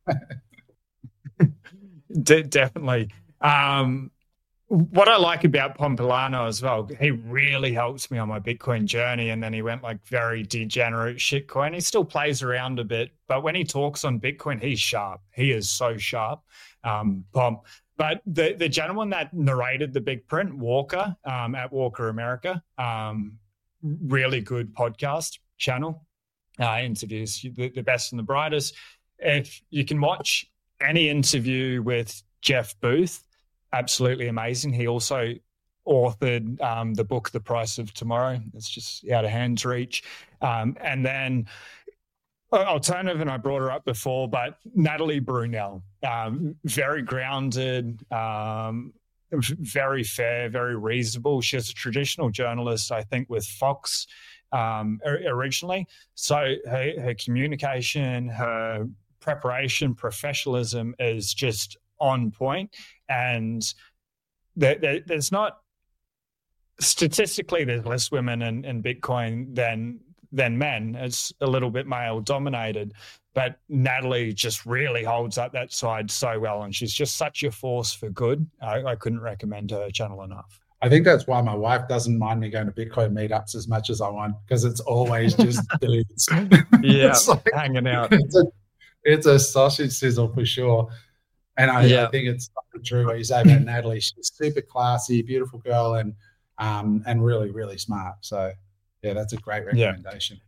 Definitely. What I like about Pompliano as well, he really helps me on my Bitcoin journey. And then he went like very degenerate shitcoin. He still plays around a bit, but when he talks on Bitcoin, he's sharp. He is so sharp, Pom. But the gentleman that narrated the big print, Walker, at Walker America, really good podcast channel, interviews the best and the brightest. If you can watch any interview with Jeff Booth, absolutely amazing. He also authored the book, The Price of Tomorrow. It's just out of hand's reach. And then alternative, and I brought her up before, but Natalie Brunell, very grounded, very fair, very reasonable. She was a traditional journalist, I think, with Fox originally. So her communication, her preparation, professionalism is just on point. And there's not, statistically, there's less women in Bitcoin than men. It's a little bit male dominated, but Natalie just really holds up that side so well, and she's just such a force for good. I couldn't recommend her channel enough. I think that's why my wife doesn't mind me going to Bitcoin meetups as much as I want, because it's always just dudes. Yeah, hanging out. It's a sausage sizzle for sure. And I think it's true what you say about Natalie. She's super classy, beautiful girl, and really, really smart. So yeah, that's a great recommendation.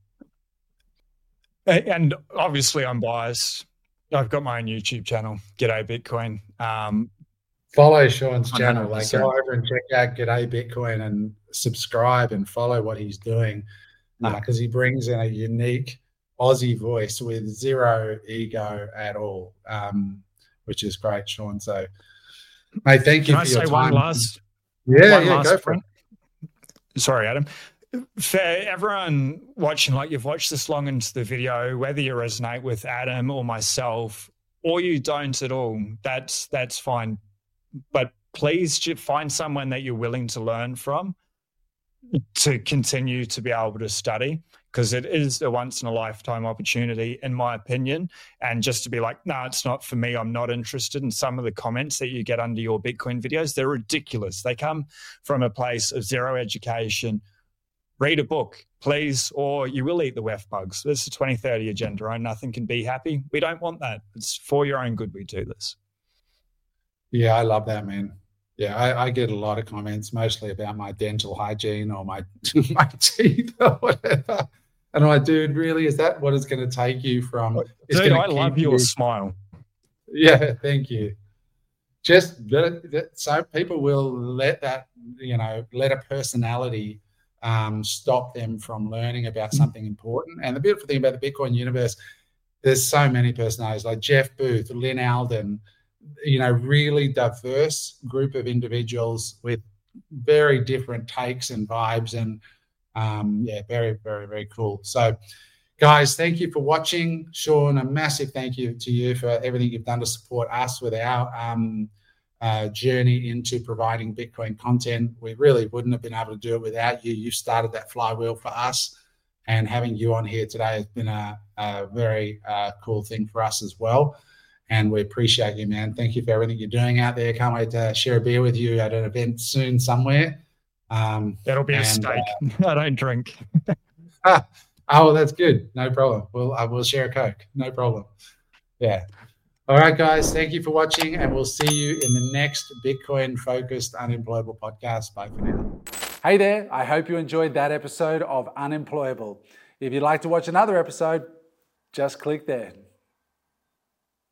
And obviously I'm biased. I've got my own YouTube channel, G'day Bitcoin. Follow Sean's channel. Like, go over and check out G'day Bitcoin and subscribe and follow what he's doing, because he brings in a unique Aussie voice with zero ego at all, which is great, Sean. So, mate, thank you for your time. One last go for it. Sorry, Adam. For everyone watching, like, you've watched this long into the video, whether you resonate with Adam or myself, or you don't at all, that's fine. But please find someone that you're willing to learn from to continue to be able to study, because it is a once in a lifetime opportunity, in my opinion. And just to be like, no, it's not for me, I'm not interested. And some of the comments that you get under your Bitcoin videos, they're ridiculous. They come from a place of zero education. Read a book, please, or you will eat the WEF bugs. This is a 2030 agenda. Own nothing, can be happy. We don't want that. It's for your own good we do this. Yeah, I love that, man. Yeah, I get a lot of comments, mostly about my dental hygiene or my teeth or whatever. And I'm like, dude, really, is that what it's going to take you from? Dude, I love your smile. Yeah, thank you. Just so people will let a personality stop them from learning about something important. And the beautiful thing about the Bitcoin universe, there's so many personalities like Jeff Booth, Lynn Alden, really diverse group of individuals with very different takes and vibes, and very, very, very cool. So guys, thank you for watching. Sean, a massive thank you to you for everything you've done to support us with our journey into providing Bitcoin content. We really wouldn't have been able to do it without you. You started that flywheel for us, and having you on here today has been a very cool thing for us as well. And we appreciate you, man. Thank you for everything you're doing out there. Can't wait to share a beer with you at an event soon somewhere. That'll be a steak. I don't drink. Oh, that's good. No problem. We'll share a Coke. No problem. Yeah. All right, guys. Thank you for watching, and we'll see you in the next Bitcoin-focused Unemployable podcast. Bye for now. Hey there. I hope you enjoyed that episode of Unemployable. If you'd like to watch another episode, just click there.